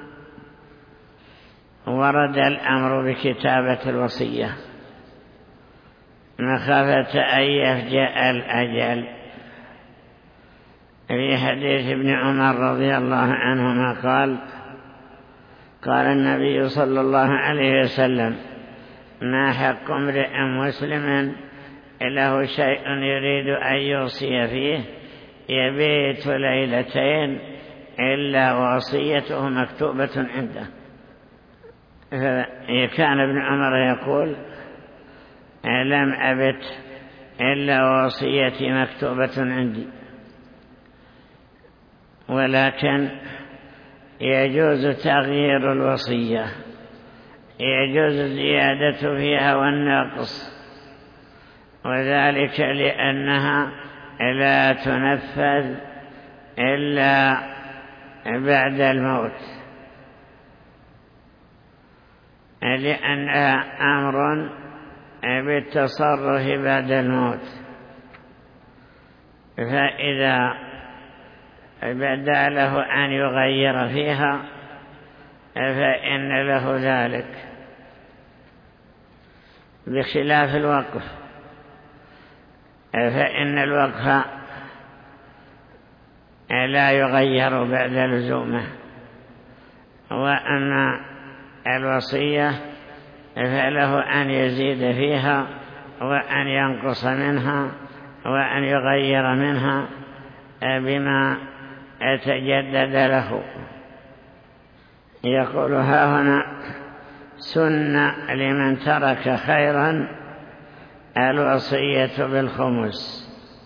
ورد الأمر بكتابة الوصية مخافة أن يفجأ الأجل. في حديث ابن عمر رضي الله عنهما قال: قال النبي صلى الله عليه وسلم: ما حق امرئ مسلم له شيء يريد أن يوصي فيه يبيت ليلتين إلا وصيته مكتوبة عنده. كان ابن عمر يقول: لم أبت إلا وصيتي مكتوبة عندي. ولكن يجوز تغيير الوصية، يجوز الزيادة فيها والنقص، وذلك لأنها لا تنفذ إلا بعد الموت، لأنها أمر بالتصرف بعد الموت. فإذا بدا له أن يغير فيها فإن له ذلك، بخلاف الوقف، فإن الوقف لا يغير بعد لزومه، وأما الوصية فله أن يزيد فيها وأن ينقص منها وأن يغير منها بما يتجدد له. يقول: ها هنا سن لمن ترك خيرا الوصية بالخمس.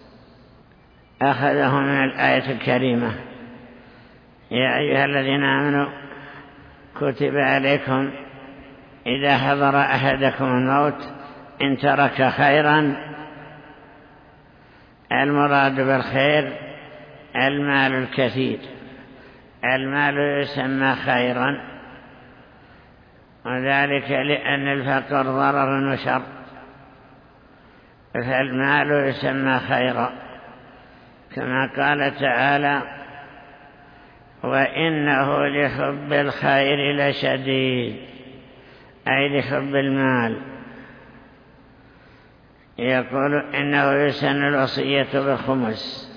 أخذه من الآية الكريمة: يا أيها الذين آمنوا كتب عليكم إذا حضر أحدكم الموت إن ترك خيرا. المراد بالخير المال الكثير، المال يسمى خيرا، وذلك لأن الفقر ضرر وشر، فالمال يسمى خيرا، كما قال تعالى: وإنه لحب الخير لشديد، أي لحب المال. يقول: إنه يسن الوصية بالخمس،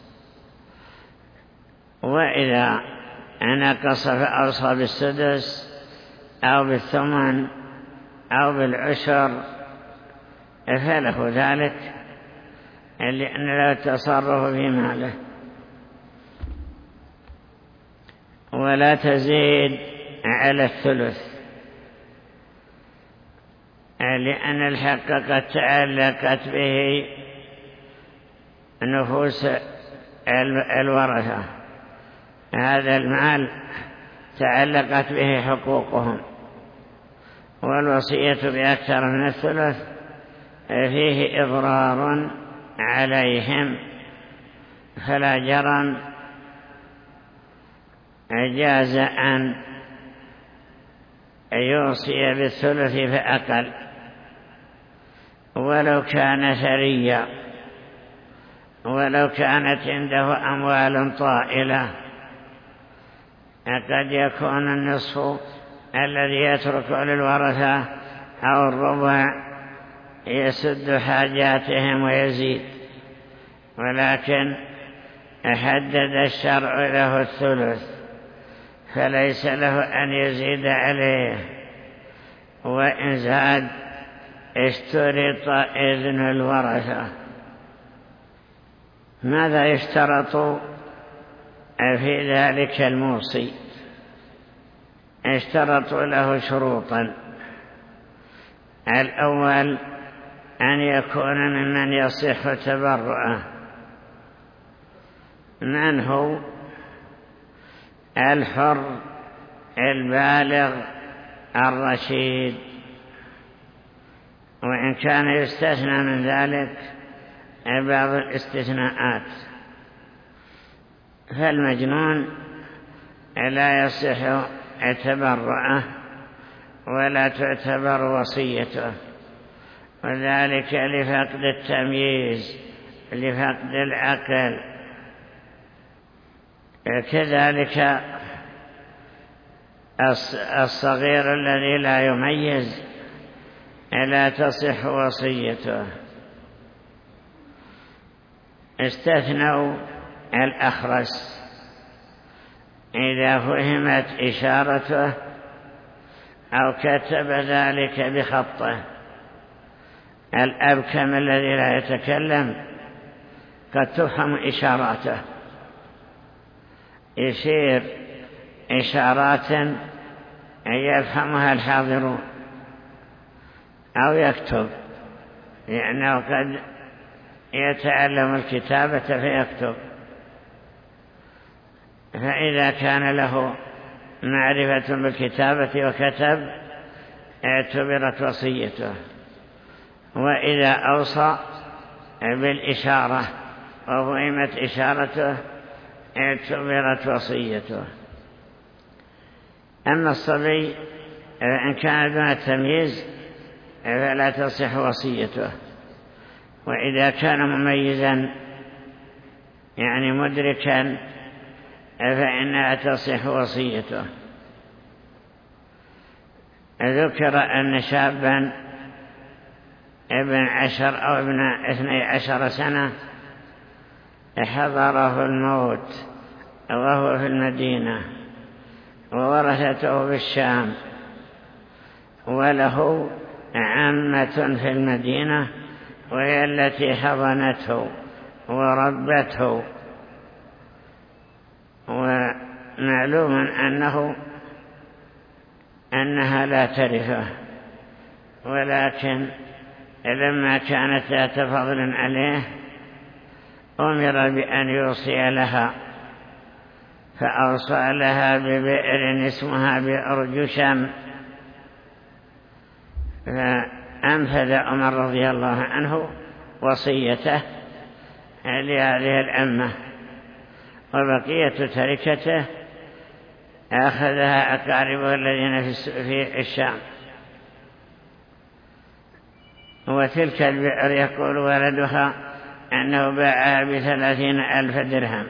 وإذا نقص فأوصى بالسدس أو بالثمن أو بالعشر فله ذلك، لأن له تصرف في ماله. ولا تزيد على الثلث، لأن الحق قد تعلقت به نفوس الورثة، هذا المال تعلقت به حقوقهم، والوصية بأكثر من الثلث فيه إضرار عليهم، فلا جرم جاز أن يوصي بالثلث فأقل ولو كان ثريا، ولو كانت عنده أموال طائلة. قد يكون النصف الذي يترك للورثة أو الربع يسد حاجاتهم ويزيد، ولكن حدد الشرع له الثلث، فليس له أن يزيد عليه، وإن زاد اشترط إذن الورثة. ماذا يشترط في ذلك الموصي؟ اشترطوا له شروطا. الأول أن يكون ممن يصح تبرؤه. من هو؟ الحر البالغ الرشيد، وإن كان يستثنى من ذلك بعض الاستثناءات، فالمجنون لا يصح تبرؤه ولا تعتبر وصيته، وذلك لفقد التمييز، لفقد العقل. كذلك الصغير الذي لا يميز لا تصح وصيته. استثنوا الأخرس إذا فهمت إشارته أو كتب ذلك بخطه. الأبكم الذي لا يتكلم قد تفهم إشاراته، يشير إشارات يفهمها الحاضرون، أو يكتب، لأنه قد يتعلم الكتابة فيكتب. فإذا كان له معرفة بالكتابة وكتب اعتبرت وصيته، وإذا أوصى بالإشارة وفهمت إشارته اعتبرت وصيته. أما الصبي إن كان دون التمييز فلا تصح وصيته، وإذا كان مميزا يعني مدركا فإنها تصح وصيته. ذكر أن شابا ابن عشر أو ابن اثني عشر سنة حضره الموت وهو في المدينة، وورثته بالشام، وله عمة في المدينة وهي التي حضنته وربته. ومعلوم أنه أنها لا ترثه، ولكن لما كانت ذات فضل عليه أمر بأن يوصي لها، فأوصى لها ببئر اسمها بئر جشم، فأنفذ عمر رضي الله عنه وصيته لهذه الأمة، وبقية تركته أخذها أقاربه الذين في الشام. وتلك البئر يقول ولدها أنه باعها بثلاثين ألف درهم،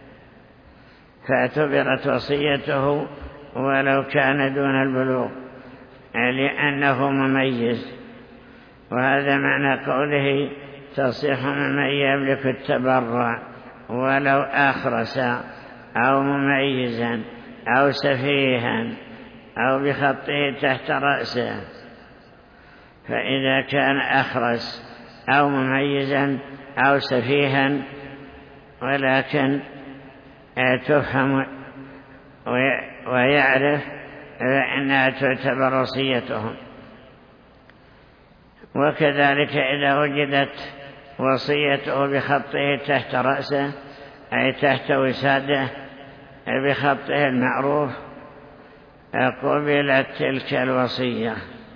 فاعتبرت وصيته ولو كان دون البلوغ لأنه مميز. وهذا معنى قوله تصح ممن يملك التبرع ولو أخرس أو مميزا أو سفيها أو بخطه تحت رأسه. فإذا كان أخرس أو مميزا أو سفيها ولكن تفهم ويعرف فإنها تعتبر وصيتهم. وكذلك إذا وجدت وصيته بخطه تحت رأسه أي تحت وساده بخطه المعروف قبلت تلك الوصية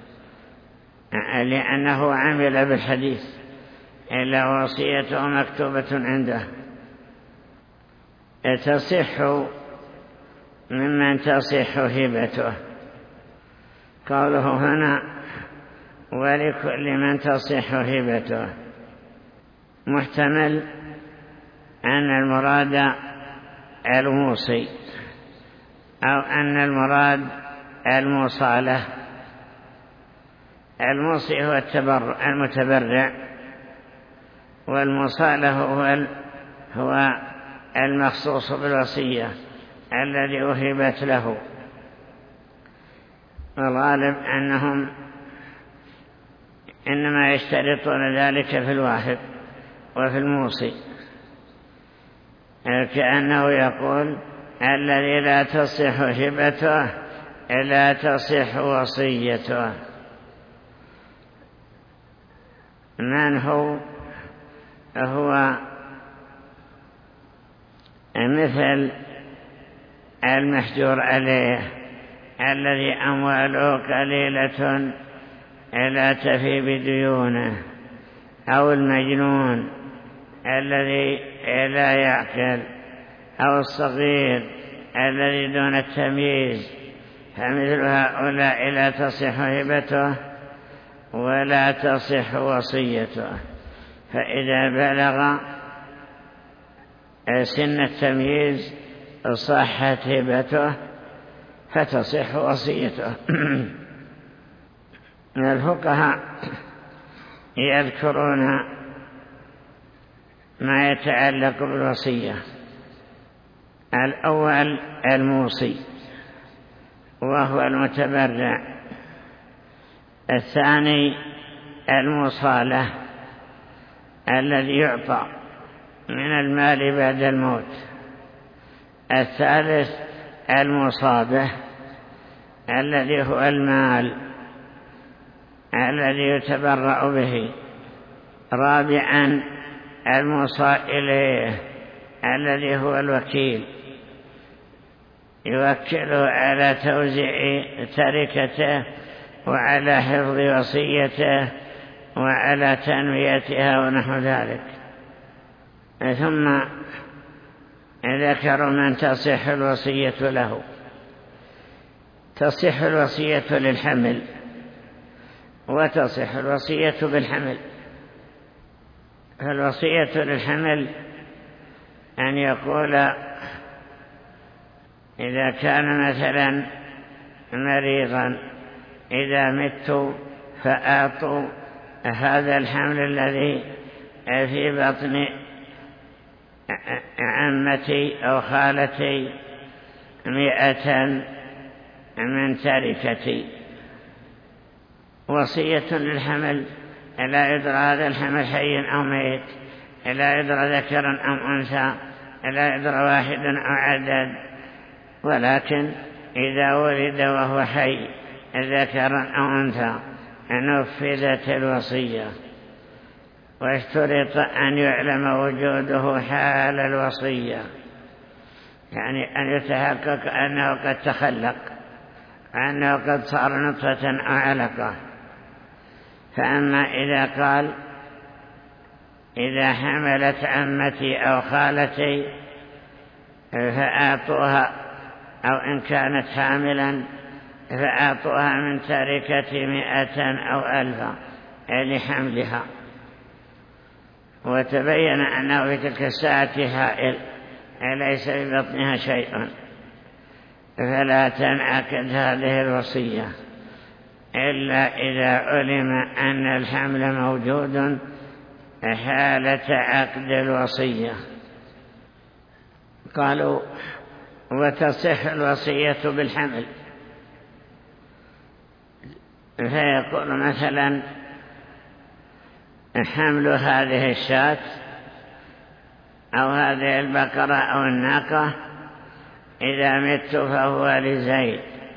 لأنه عمل بالحديث إلا وصيته مكتوبة عنده. تصح ممن تصح هبته. قوله هنا ولكل من تصح هبته محتمل أن المراد الموصي أو أن المراد الموصالة. الموصي هو المتبرع والموصالة هو هو المخصوص بالوصية الذي وهبت له. الغالب أنهم إنما يشترطون ذلك في الواهب وفي الموصي، كأنه يقول الذي لا تصح هبته لا تصح وصيته. من هو؟ هو مثل المحجور عليه الذي أمواله قليلة لا تفي بديونه، أو المجنون الذي لا يعقل، أو الصغير الذي دون التمييز. فمثل هؤلاء لا تصح هبته ولا تصح وصيته. فإذا بلغ سن التمييز صحت هبته فتصح وصيته. الفقهاء يذكرون ما يتعلق بالوصية. الأول الموصي وهو المتبرع. الثاني الموصالة الذي يعطى من المال بعد الموت. الثالث المصابة الذي هو المال الذي يتبرع به. رابعا الموصى إليه الذي هو الوكيل، يوكله على توزيع تركته وعلى حفظ وصيته وعلى تنميتها ونحو ذلك. ثم ذكروا من تصح الوصية له. تصح الوصية للحمل وتصح الوصية بالحمل. فالوصية للحمل أن يقول إذا كان مثلا مريضا إذا مت فأعطوا هذا الحمل الذي في بطن عمتي أو خالتي مئة من تركتي. وصية للحمل لا يدرى هذا الحمل حي أو ميت، لا يدرى ذكرا أو أنثى، لا يدرى واحد أو عدد، ولكن إذا ولد وهو حي ذكرا أو أنثى نفذت الوصية. واشترط أن يعلم وجوده حال الوصية، يعني أن يتحقق أنه قد تخلق، أنه قد صار نطفة أو علقة. فأما إذا قال إذا حملت عمتي أو خالتي فأعطوها، أو إن كانت حاملا فأعطوها من تركة مئة أو ألفا لحملها، وتبين أنه في تلك الساعة هائل ليس في بطنها شيء، فلا تنعقد هذه الوصية إلا إذا علم أن الحمل موجود حالة عقد الوصية. قالوا وتصح الوصية بالحمل. فيقول مثلا حمل هذه الشاة أو هذه البقرة أو الناقة إذا مت فهو لزيد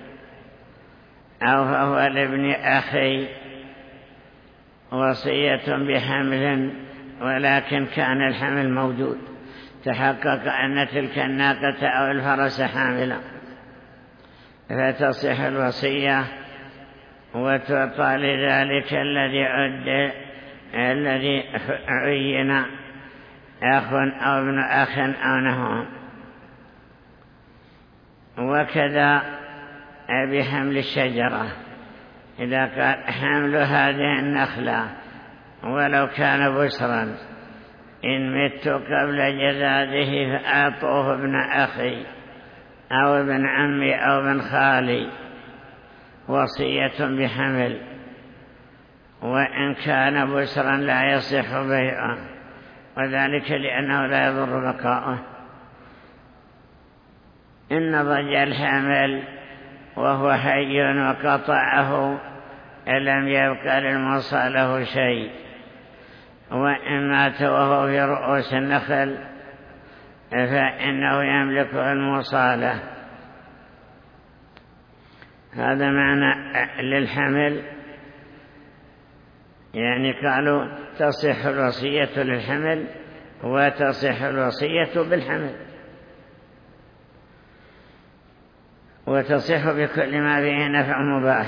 أو فهو لابن أخي وصية بحمل ولكن كان الحمل موجود، تحقق أن تلك الناقة أو الفرس حاملة، فتصح الوصية وتعطى لذلك الذي عد الذي عين أخ أو ابن أخ أو نحوه. وكذا بحمل الشجرة، إذا قال حمل هذه النخلة ولو كان بشرا إن مت قبل جذاذه فأعطوه ابن أخي أو ابن عمي أو ابن خالي، وصية بحمل، وإن كان بشرا لا يصح بيعه، وذلك لأنه لا يضر بقاؤه. إن ضج الحمل وهو حي وقطعه لم يبقى للموصى له شيء، وإن مات وهو في رؤوس النخل فإنه يملك الموصالة. هذا معنى للحمل، يعني قالوا تصح الوصية للحمل وتصح الوصية بالحمل، وتصح بكل ما فيه نفع مباح.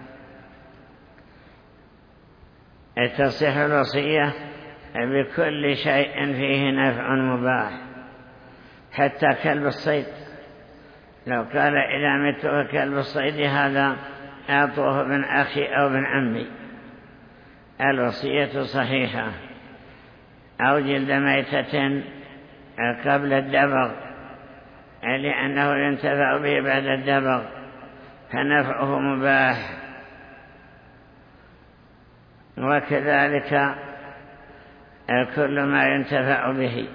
تصح الوصية بكل شيء فيه نفع مباح، حتى كلب الصيد، لو قال إذا مت وكلب الصيد هذا أعطوه ابن أخي أو ابن عمي، الوصية صحيحة. أو جلد ميتة قبل الدبغ لأنه ينتفع به بعد الدبغ فنفعه مباح. وكذلك كل ما ينتفع به،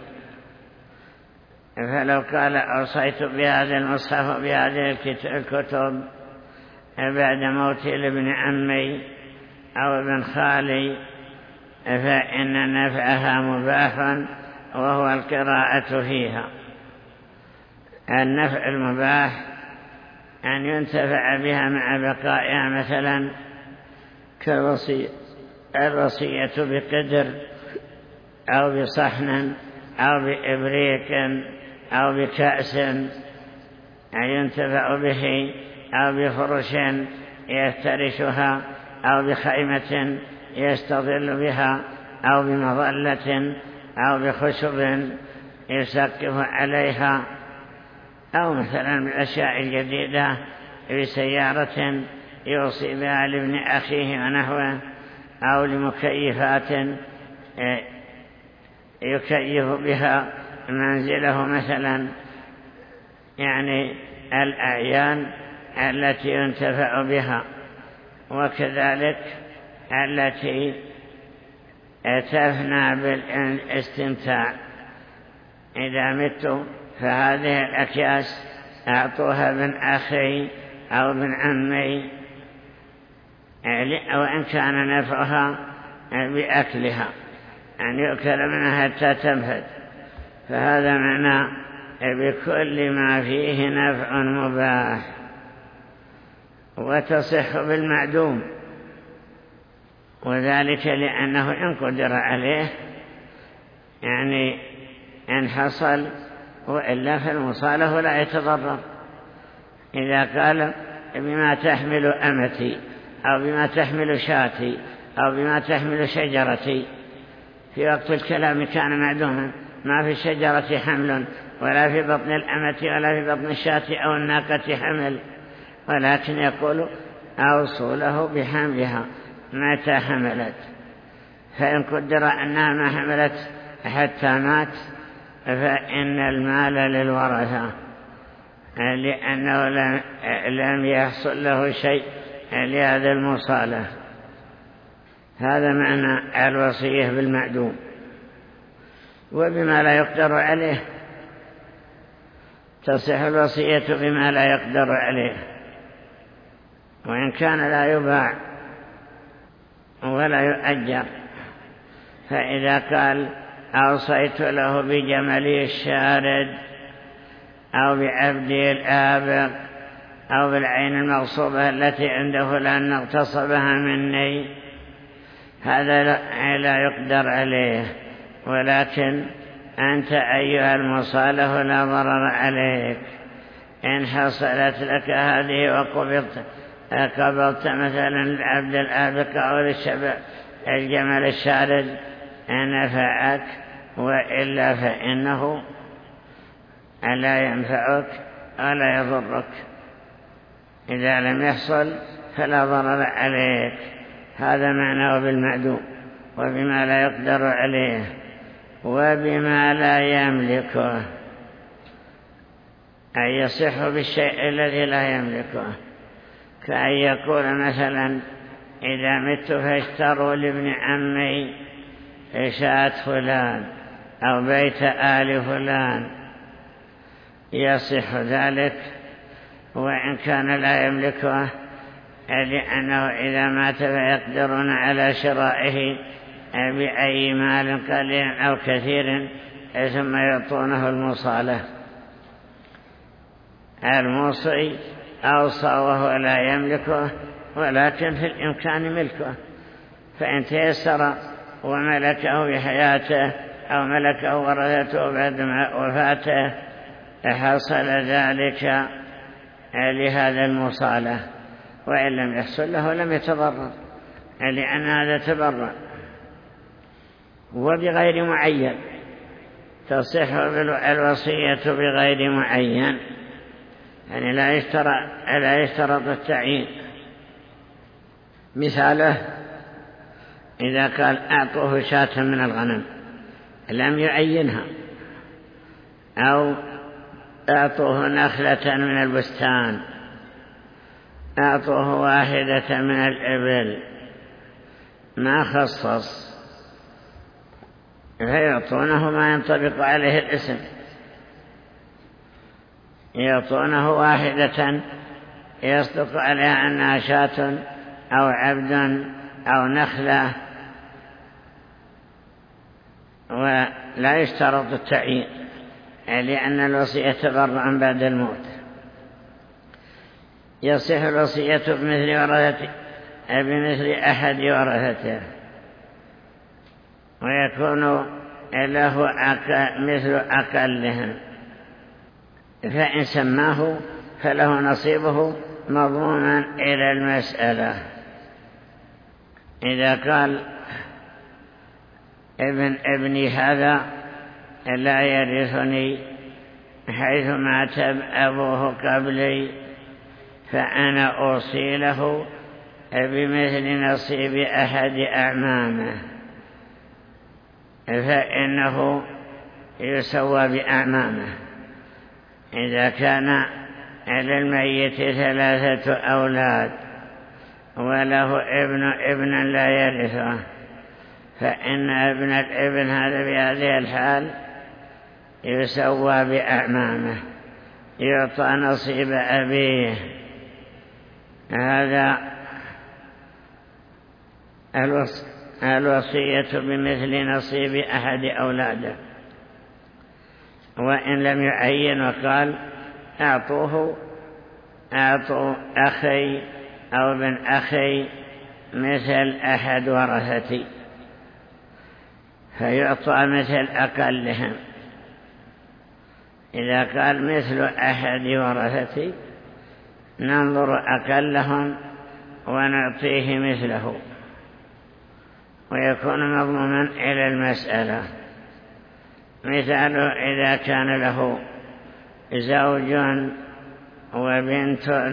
فلو قال أوصيت بهذا المصحف وبهذه الكتب بعد موت لابن عمي أو ابن خالي فإن نفعها مباح وهو القراءة فيها. النفع المباح أن ينتفع بها مع بقائها، مثلا كالوصية الوصية بقدر أو بصحن أو بإبريق أو بكأس ينتفع به، أو بفرش يفترشها، أو بخيمة يستظل بها، أو بمظلة، أو بخشب يسقف عليها، أو مثلا بالأشياء الجديدة بسيارة يوصي بها لابن أخيه ونحوه، أو لمكيفات يكيف بها منزله مثلا، يعني الأعيان التي ينتفع بها. وكذلك التي تفنى بالاستمتاع، إذا مت فهذه الأكياس أعطوها ابن أخي أو ابن عمي، وإن كان نفعها بأكلها أن يؤكل منها حتى تنفد، فهذا معنى بكل ما فيه نفع مباح. وتصح بالمعدوم، وذلك لأنه إن قدر عليه يعني إن حصل، وإلا فالمصالح لا يتضرر. إذا قال بما تحمل أمتي أو بما تحمل شاتي أو بما تحمل شجرتي، في وقت الكلام كان معدوما، ما في الشجرة حمل ولا في بطن الأمة ولا في بطن الشاة أو الناقة حمل، ولكن يقول أوصوا له بحملها متى حملت. فإن قدر أنها ما حملت حتى مات فإن المال للورثة، لأنه لم يحصل له شيء لهذا المصالح. هذا معنى الوصية بالمعدوم. وبما لا يقدر عليه، تصح الوصية بما لا يقدر عليه، وإن كان لا يباع ولا يؤجر. فإذا قال أوصيت له بجملي الشارد أو بعبده الآبق أو بالعين المغصوبة التي عند فلان اغتصبها مني، هذا لا يقدر عليه. ولكن أنت أيها المصالح لا ضرر عليك إن حصلت لك هذه وقبضت قبضت مثلا العبد الآبق أو الجمل الشارد نفعك، وإلا فإنه لا ينفعك ولا يضرك. إذا لم يحصل فلا ضرر عليك. هذا معناه بالمعدوم، وبما لا يقدر عليه، وبما لا يملكه، أن يصح بالشيء الذي لا يملكه، كأن يقول مثلا إذا مت فاشتروا لابن عمي شاة فلان أو بيت آل فلان، يصح ذلك وإن كان لا يملكه، لأنه إذا مات فيقدرون على شرائه بأي مال قليل أو كثير ثم يعطونه المصالح. الموصي أوصى وهو لا يملكه، ولكن في الإمكان ملكه، فإن تيسر وملكه بحياته أو ملكه ورثته بعد وفاته حصل ذلك لهذا المصالح، وإن لم يحصل له لم يتضرر، لأن هذا تبرع. وبغير معين تصح الوصية بغير معين، يعني لا يشترط لا يشترط التعيين. مثاله إذا قال أعطوه شاة من الغنم لم يعينها، أو أعطوه نخلة من البستان، أعطوه واحدة من الإبل، ما خصص، فيعطونه ما ينطبق عليه الاسم، يعطونه واحدة يصدق عليها أنها شاة أو عبد أو نخلة، ولا يشترط التعيين، لأن الوصية تبرع بعد الموت. يصح الوصية بمثل ورثته بمثل أحد ورثته، ويكون له مثل أقلهم، فإن سماه فله نصيبه مضموما إلى المسألة. إذا قال ابن ابني هذا لا يرثني حيث مات أبوه قبلي، فأنا أوصي له بمثل نصيب أحد أعمامه، فإنه يسوى بأعمامه. إذا كان للميت ثلاثة أولاد وله ابن ابن لا يرثه، فإن ابن الابن هذا بهذه الحال يسوى بأعمامه، يعطى نصيب أبيه. هذا الوصية بمثل نصيب أحد أولاده. وإن لم يعين وقال أعطوه أعطوا أخي أو ابن أخي مثل أحد ورثتي، فيعطى مثل أقلهم. إذا قال مثل أحد ورثتي ننظر أقلهم ونعطيه مثله، ويكون مضموما إلى المسألة. مثاله إذا كان له زوج وبنت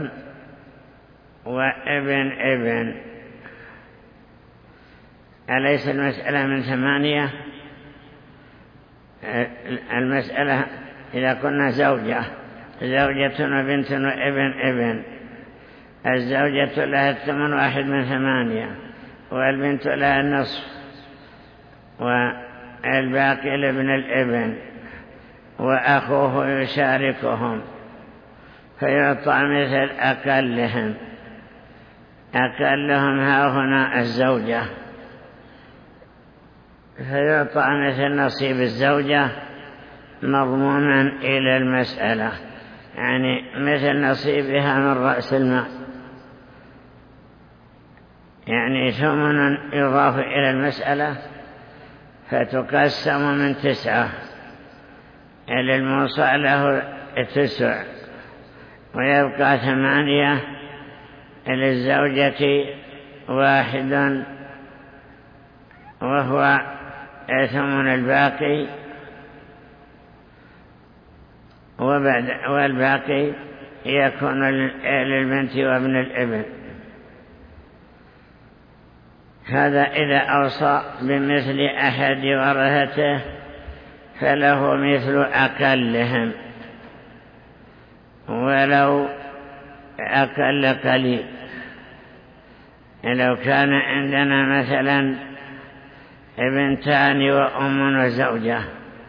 وابن ابن، أليس المسألة من ثمانية؟ المسألة إذا كنا زوجة زوجة وبنت وابن ابن، الزوجة لها الثمن واحد من ثمانية، والبنت لها النصف، والباقي لابن الابن، وأخوه يشاركهم، فيعطى مثل أقلهم. أقلهم ها هنا الزوجة، فيعطى مثل نصيب الزوجة مضموما إلى المسألة، يعني مثل نصيبها من رأس المال، يعني ثمن يضاف إلى المسألة فتقسم من تسعة، للموصى له التسع ويبقى ثمانية، للزوجة واحد وهو ثمن الباقي، وبعد والباقي يكون للبنت وابن الابن. هذا إذا أوصى بمثل أحد ورثته فله مثل أقلهم ولو أقل قليل. لو كان عندنا مثلا ابنتان وأم وزوجة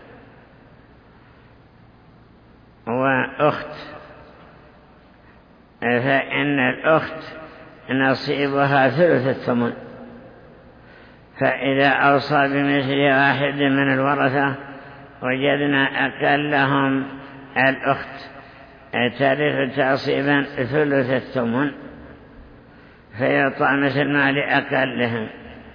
وأخت، فإن الأخت نصيبها ثلث الثمن، فإذا أوصى بمثل واحد من الورثة وجدنا أقلهم الأخت ترث تعصيبا ثلث الثمن، فيعطى مثل ما لأقلهم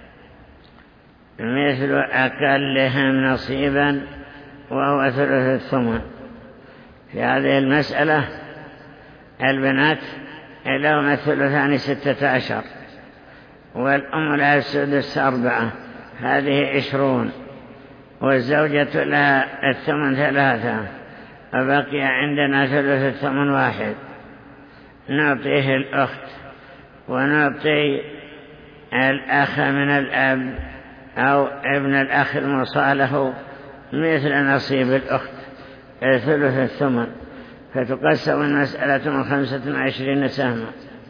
مثل أقلهم نصيبا وهو ثلث الثمن. في هذه المسألة البنات لهم الثلثان ستة عشر، والأم لها السدس أربعة، هذه عشرون، والزوجة لها الثمن ثلاثة، وبقي عندنا ثلث الثمن واحد، نعطيه الأخت ونعطي الأخ من الأب أو ابن الأخ الموصى له مثل نصيب الأخت ثلث الثمن، فتقسم المسألة من خمسة وعشرين سهما.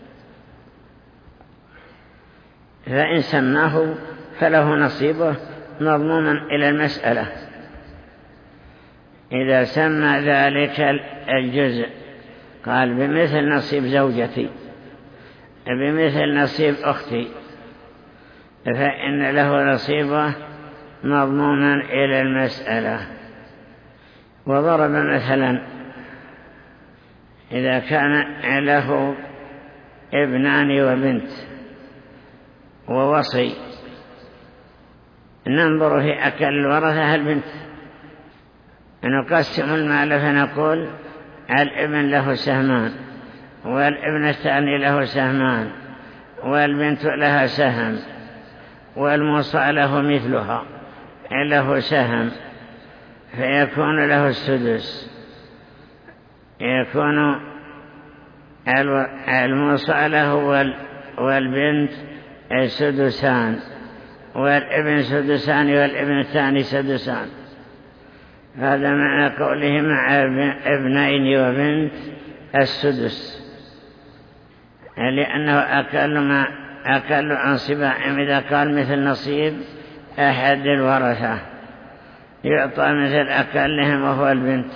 فإن سماه فله نصيبه مضموما إلى المسألة. إذا سمى ذلك الجزء قال بمثل نصيب زوجتي، بمثل نصيب أختي، فإن له نصيبه مضموما إلى المسألة. وضرب مثلا إذا كان له ابنان وبنت ووصي، ننظر في أكل الورثة البنت، نقسم المال فنقول الابن له سهمان والابن الثاني له سهمان والبنت لها سهم والموصى له مثلها له سهم، فيكون له السدس، يكون الموصى له والبنت سدسان والابن سدسان والابن الثاني سدسان. هذا معنى قوله مع ابنين وبنت السدس، لأنه أقل ما أقل عن سباعهم. إذا قال مثل نصيب أحد الورثة يعطى مثل أقلهم وهو البنت.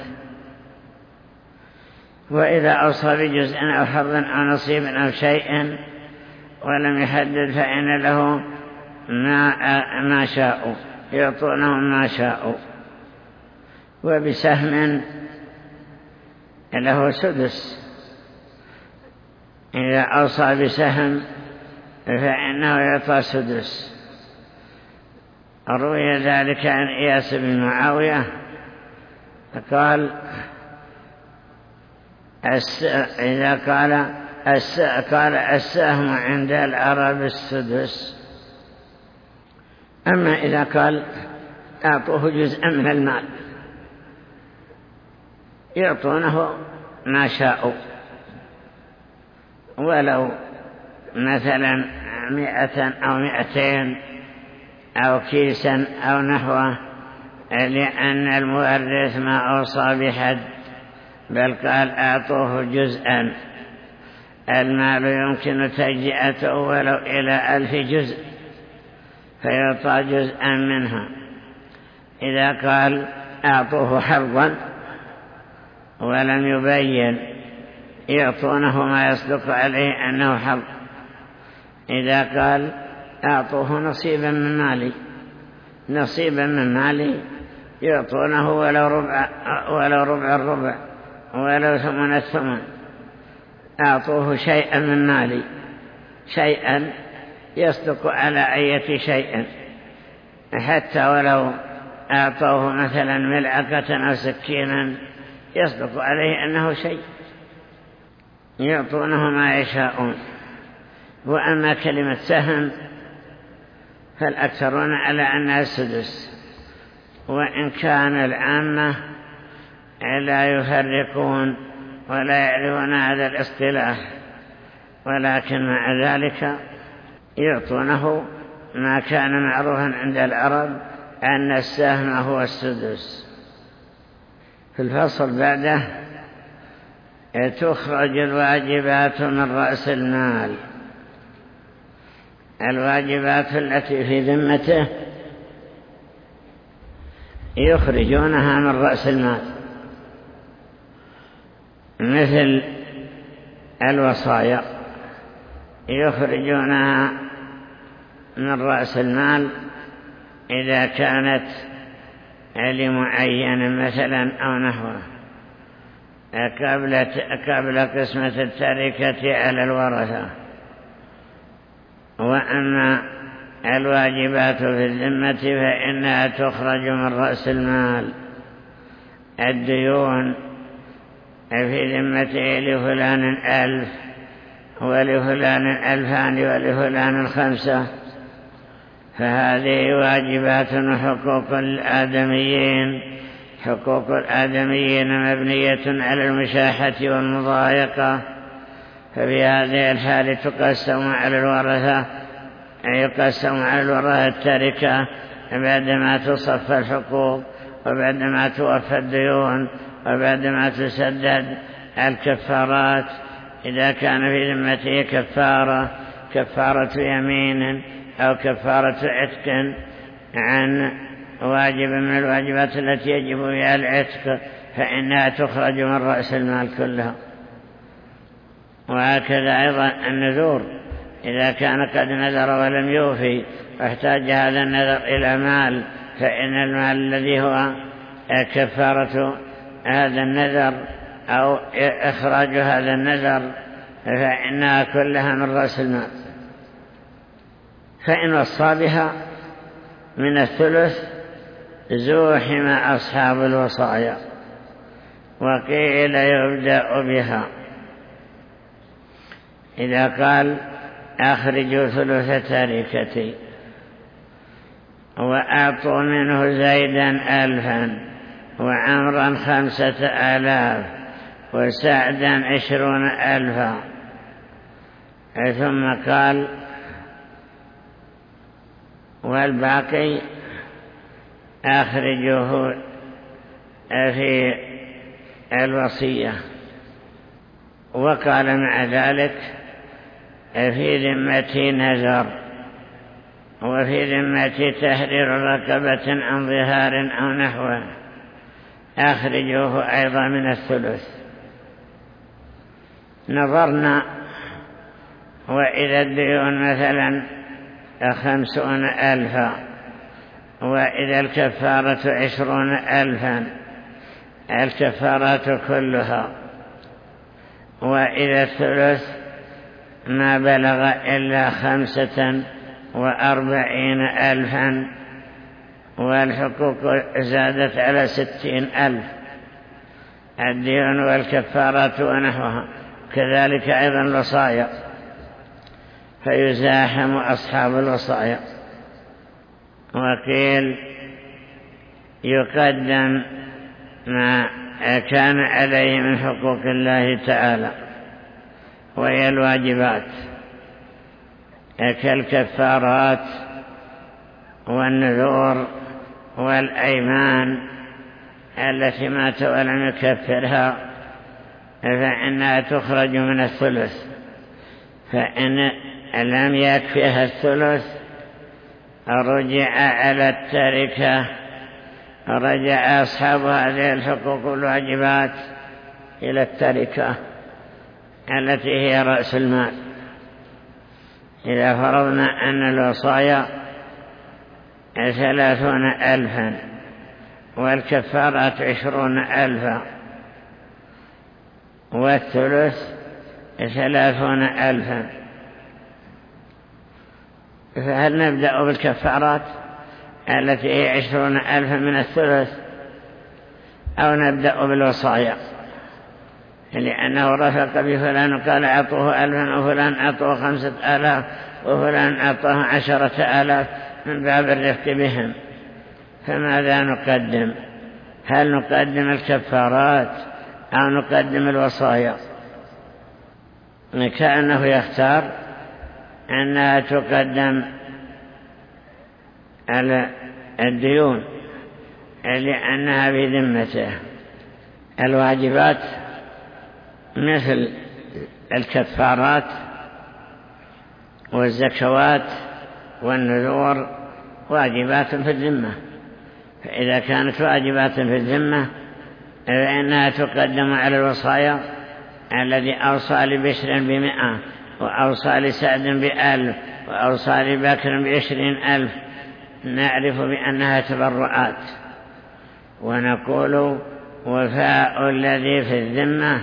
وإذا أوصى بجزء أو حظ أو نصيب أو شيء ولم يحدد فإن له ما, ما شاءوا، يعطونهم ما شاءوا. وبسهم له سدس، إذا أوصى بسهم فإنه يعطى سدس. روي ذلك عن إياس بن معاوية قال إذا قال قال السهم عند العرب السدس. أما إذا قال أعطوه جزءا من المال يعطونه ما شاءوا، ولو مثلا مئة أو مئتين أو كيسا أو نحوه، لأن المورث ما أوصى بحد بل قال أعطوه جزءا. المال يمكن تجزئته ولو إلى ألف جزء فيعطى جزءا منها. إذا قال أعطوه حظا ولم يبين يعطونه ما يصدق عليه أنه حظ. إذا قال أعطوه نصيبا من مالي، نصيبا من مالي يعطونه ولو ربع, ولو ربع الربع ولو ثمن الثمن. أعطوه شيئا من مالي، شيئا يصدق على أي شيء، حتى ولو أعطوه مثلا ملعقة أو سكينا يصدق عليه أنه شيء، يعطونه ما يشاءون. وأما كلمة سهم فالأكثرون على أنها السدس، وإن كان العامة لا يفرقون ولا يعرفون هذا الاصطلاح، ولكن مع ذلك يعطونه ما كان معروفا عند العرب أن السهم هو السدس. في الفصل بعده تخرج الواجبات من رأس المال. الواجبات التي في ذمته يخرجونها من رأس المال، مثل الوصايا يخرجونها من رأس المال إذا كانت لمعين مثلا أو نحوه قبل قبل قسمة التركة على الورثة. وأما الواجبات في الذمة فإنها تخرج من رأس المال. الديون في ذمته لفلان ألف ولفلان ألفان ولفلان خمسة، فهذه واجبات وحقوق الآدميين. حقوق الآدميين مبنية على المشاحة والمضايقة، ففي هذه الحال تقسم على الورثة يقسم على الورثة التركة بعدما تصفى الحقوق وبعدما توفى الديون وبعدما تسدد الكفارات. إذا كان في ذمته كفارة كفارة يمين أو كفارة عتق عن واجب من الواجبات التي يجب بها العتق فإنها تخرج من رأس المال كلها. وهكذا أيضا النذور، إذا كان قد نذر ولم يوفي واحتاج هذا النذر إلى مال فإن المال الذي هو كفارة هذا النذر أو إخراج هذا النذر فإنها كلها من رأس المال. فإن وصى بها من الثلث زوحم أصحاب الوصايا، وقيل يبدأ بها. إذا قال أخرجوا ثلث تركتي وأعطوا منه زيدا ألفا وعمرا خمسة آلاف وسعدا عشرون ألفا، ثم قال والباقي أخرجوه في الوصية. وقال مع ذلك في ذمتي نذر وفي ذمتي تحرير رقبة عن ظهار أو نحوه أخرجوه أيضا من الثلث. نظرنا وإذا الديون مثلا خمسون ألفا وإذا الكفارة عشرون ألفا الكفارات كلها، وإذا الثلث ما بلغ إلا خمسة وأربعين ألفا والحقوق زادت على ستين ألف الديون والكفارات ونحوها، كذلك أيضا الوصايا فيزاحم أصحاب الوصايا. وقيل يقدم ما كان عليه من حقوق الله تعالى وهي الواجبات كالكفارات والنذور والأيمان التي مات ولم يكفرها فإنها تخرج من الثلث. فإن لم يكفيها الثلث رجع على التركة، رجع أصحاب هذه الحقوق والواجبات إلى التركة التي هي رأس المال. إذا فرضنا أن الوصايا ثلاثون ألفا والكفارات عشرون ألفا والثلث ثلاثون ألفا. فهل نبدأ بالكفارات التي هي عشرون ألفا من الثلث أو نبدأ بالوصايا؟ لأنه رفق بفلان وقال أعطوه ألفا وفلان أعطوه خمسة آلاف وفلان أعطوه عشرة آلاف من باب الرفق بهم. فماذا نقدم؟ هل نقدم الكفارات أو نقدم الوصايا؟ كأنه يختار أنها تقدم على الديون لأنها بذمته. الواجبات مثل الكفارات والزكوات والنذور واجبات في الذمة، فإذا كانت واجبات في الذمة فإنها تقدم على الوصايا. الذي أوصى لبشر بمئة وأوصى لسعد بألف وأوصى لبكر بعشرين ألف نعرف بأنها تبرعات، ونقول وفاء الذي في الذمة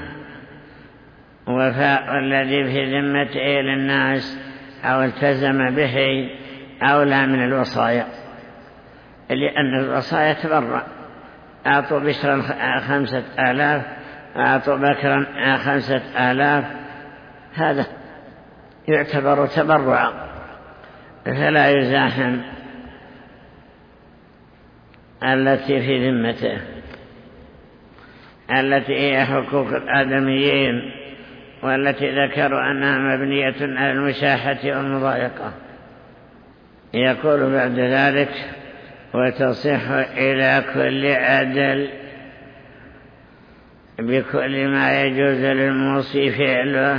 وفاء الذي في ذمته للناس أو التزم به أولى من الوصايا، لأن الوصايا تبرع. أعطوا بشرا خمسة آلاف أعطوا بكرا خمسة آلاف، هذا يعتبر تبرعا فلا يزاحم التي في ذمته التي هي حقوق الآدميين والتي ذكروا أنها مبنية على المشاحة والمضايقة. يقول بعد ذلك وتصح إلى كل عدل بكل ما يجوز للموصي فعله.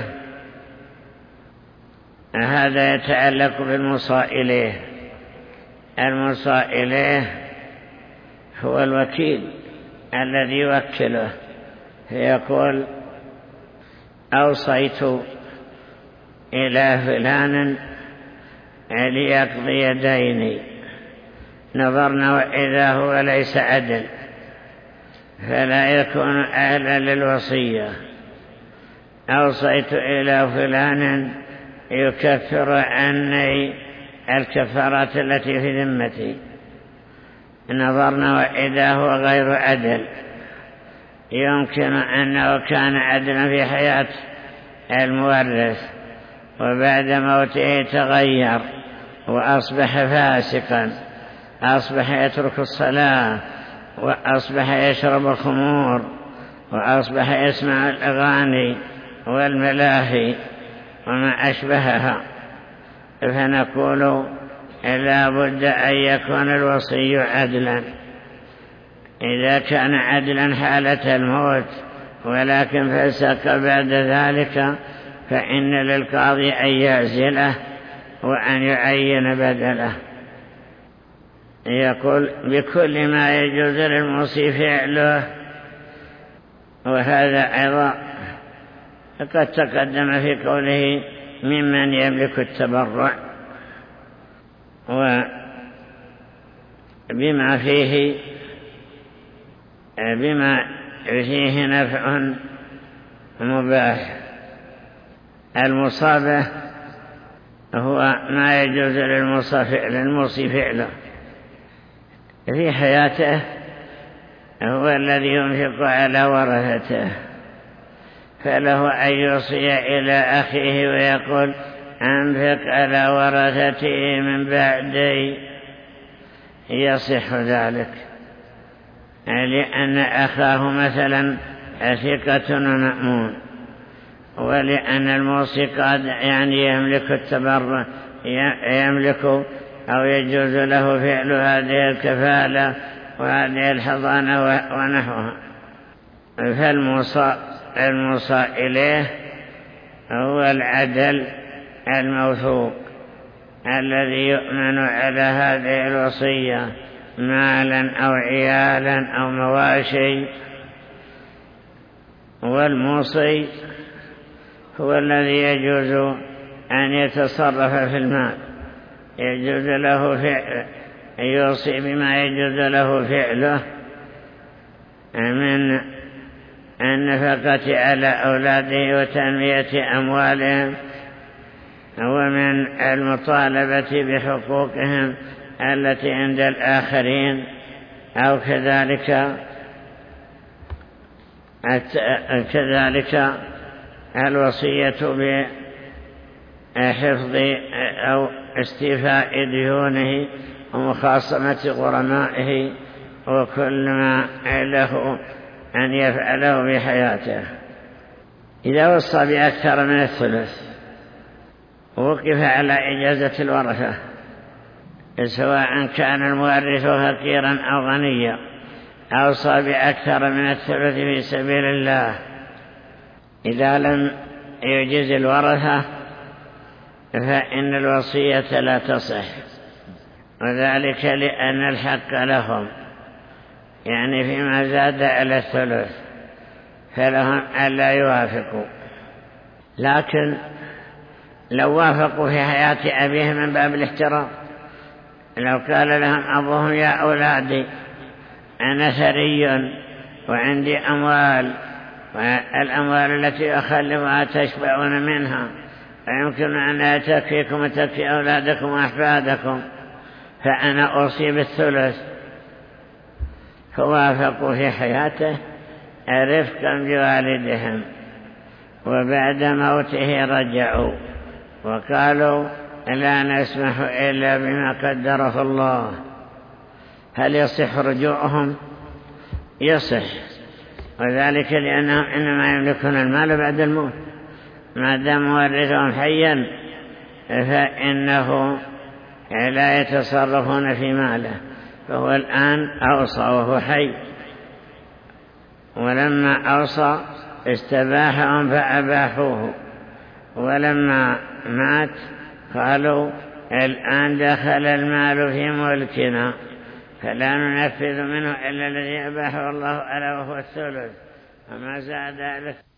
هذا يتعلق بالموصى إليه. الموصى إليه هو الوكيل الذي يوكله، فيقول أوصيت إلى فلان ليقضي ديني، نظرنا وإذا هو ليس عدل فلا يكون أهلا للوصية. أوصيت إلى فلان يكفر عني الكفارات التي في ذمتي، نظرنا وإذا هو غير عدل، يمكن أنه كان عدلا في حياة المورث وبعد موته تغير وأصبح فاسقا، أصبح يترك الصلاة وأصبح يشرب الخمور وأصبح يسمع الأغاني والملاهي وما أشبهها. فنقول لا بد أن يكون الوصي عدلا. إذا كان عدلا حالة الموت ولكن فسق بعد ذلك فإن للقاضي أن يعزله وأن يعين بدله. يقول بكل ما يجوز للموصي فعله. وهذا أيضا قد تقدم في قوله ممن يملك التبرع، وبما فيه بما فيه نفع مباح. المصابة هو ما يجوز للموصي فعله في حياته، هو الذي ينفق على ورثته، فله أن يوصي إلى أخيه ويقول أنفق على ورثته من بعدي، يصح ذلك، لأن أخاه مثلا ثقة ومأمون، ولأن الموصي قد يعني يملك التبرع، يملك أو يجوز له فعل هذه الكفالة وهذه الحضانة ونحوها. فالموصى الموصى إليه هو العدل الموثوق الذي يؤمن على هذه الوصية مالا أو عيالا أو مواشي. والموصي هو الذي يجوز أن يتصرف في المال، يجوز له فعل يوصي بما يجوز له فعله من النفقة على أولاده وتنمية أموالهم، ومن المطالبة بحقوقهم التي عند الآخرين، أو كذلك كذلك الوصية بحفظ أو استيفاء ديونه ومخاصمة غرمائه وكل ما له أن يفعله بحياته. إذا وصى بأكثر من الثلث وقف على إجازة الورثة، سواء كان المورث فقيرا أو غنيا، أوصى بأكثر من الثلث في سبيل الله. إذا لم يجز الورثة فإن الوصية لا تصح، وذلك لأن الحق لهم، يعني فيما زاد على الثلث فلهم ألا يوافقوا. لكن لو وافقوا في حياة أبيهم من باب الاحترام، لو قال لهم أبوهم يا أولادي أنا ثري وعندي أموال، والأموال التي أخلفها تشبعون منها، فيمكن أن تكفيكم وتكفي أولادكم وأحفادكم، فأنا أوصي بالثلث، فوافقوا في حياته رفقا بوالدهم، وبعد موته رجعوا وقالوا لا نسمح إلا بما قدره الله. هل يصح رجوعهم؟ يصح، وذلك لأنهم إنما يملكون المال بعد الموت، ما دام مورثهم حيا فإنه لا يتصرفون في ماله، فهو الآن أوصى وهو حي، ولما أوصى استباحهم فأباحوه، ولما مات قالوا الآن دخل المال في ملكنا فلا ننفذ منه إلا الذي أباحه الله ألا وهو الثلث، وما زاد على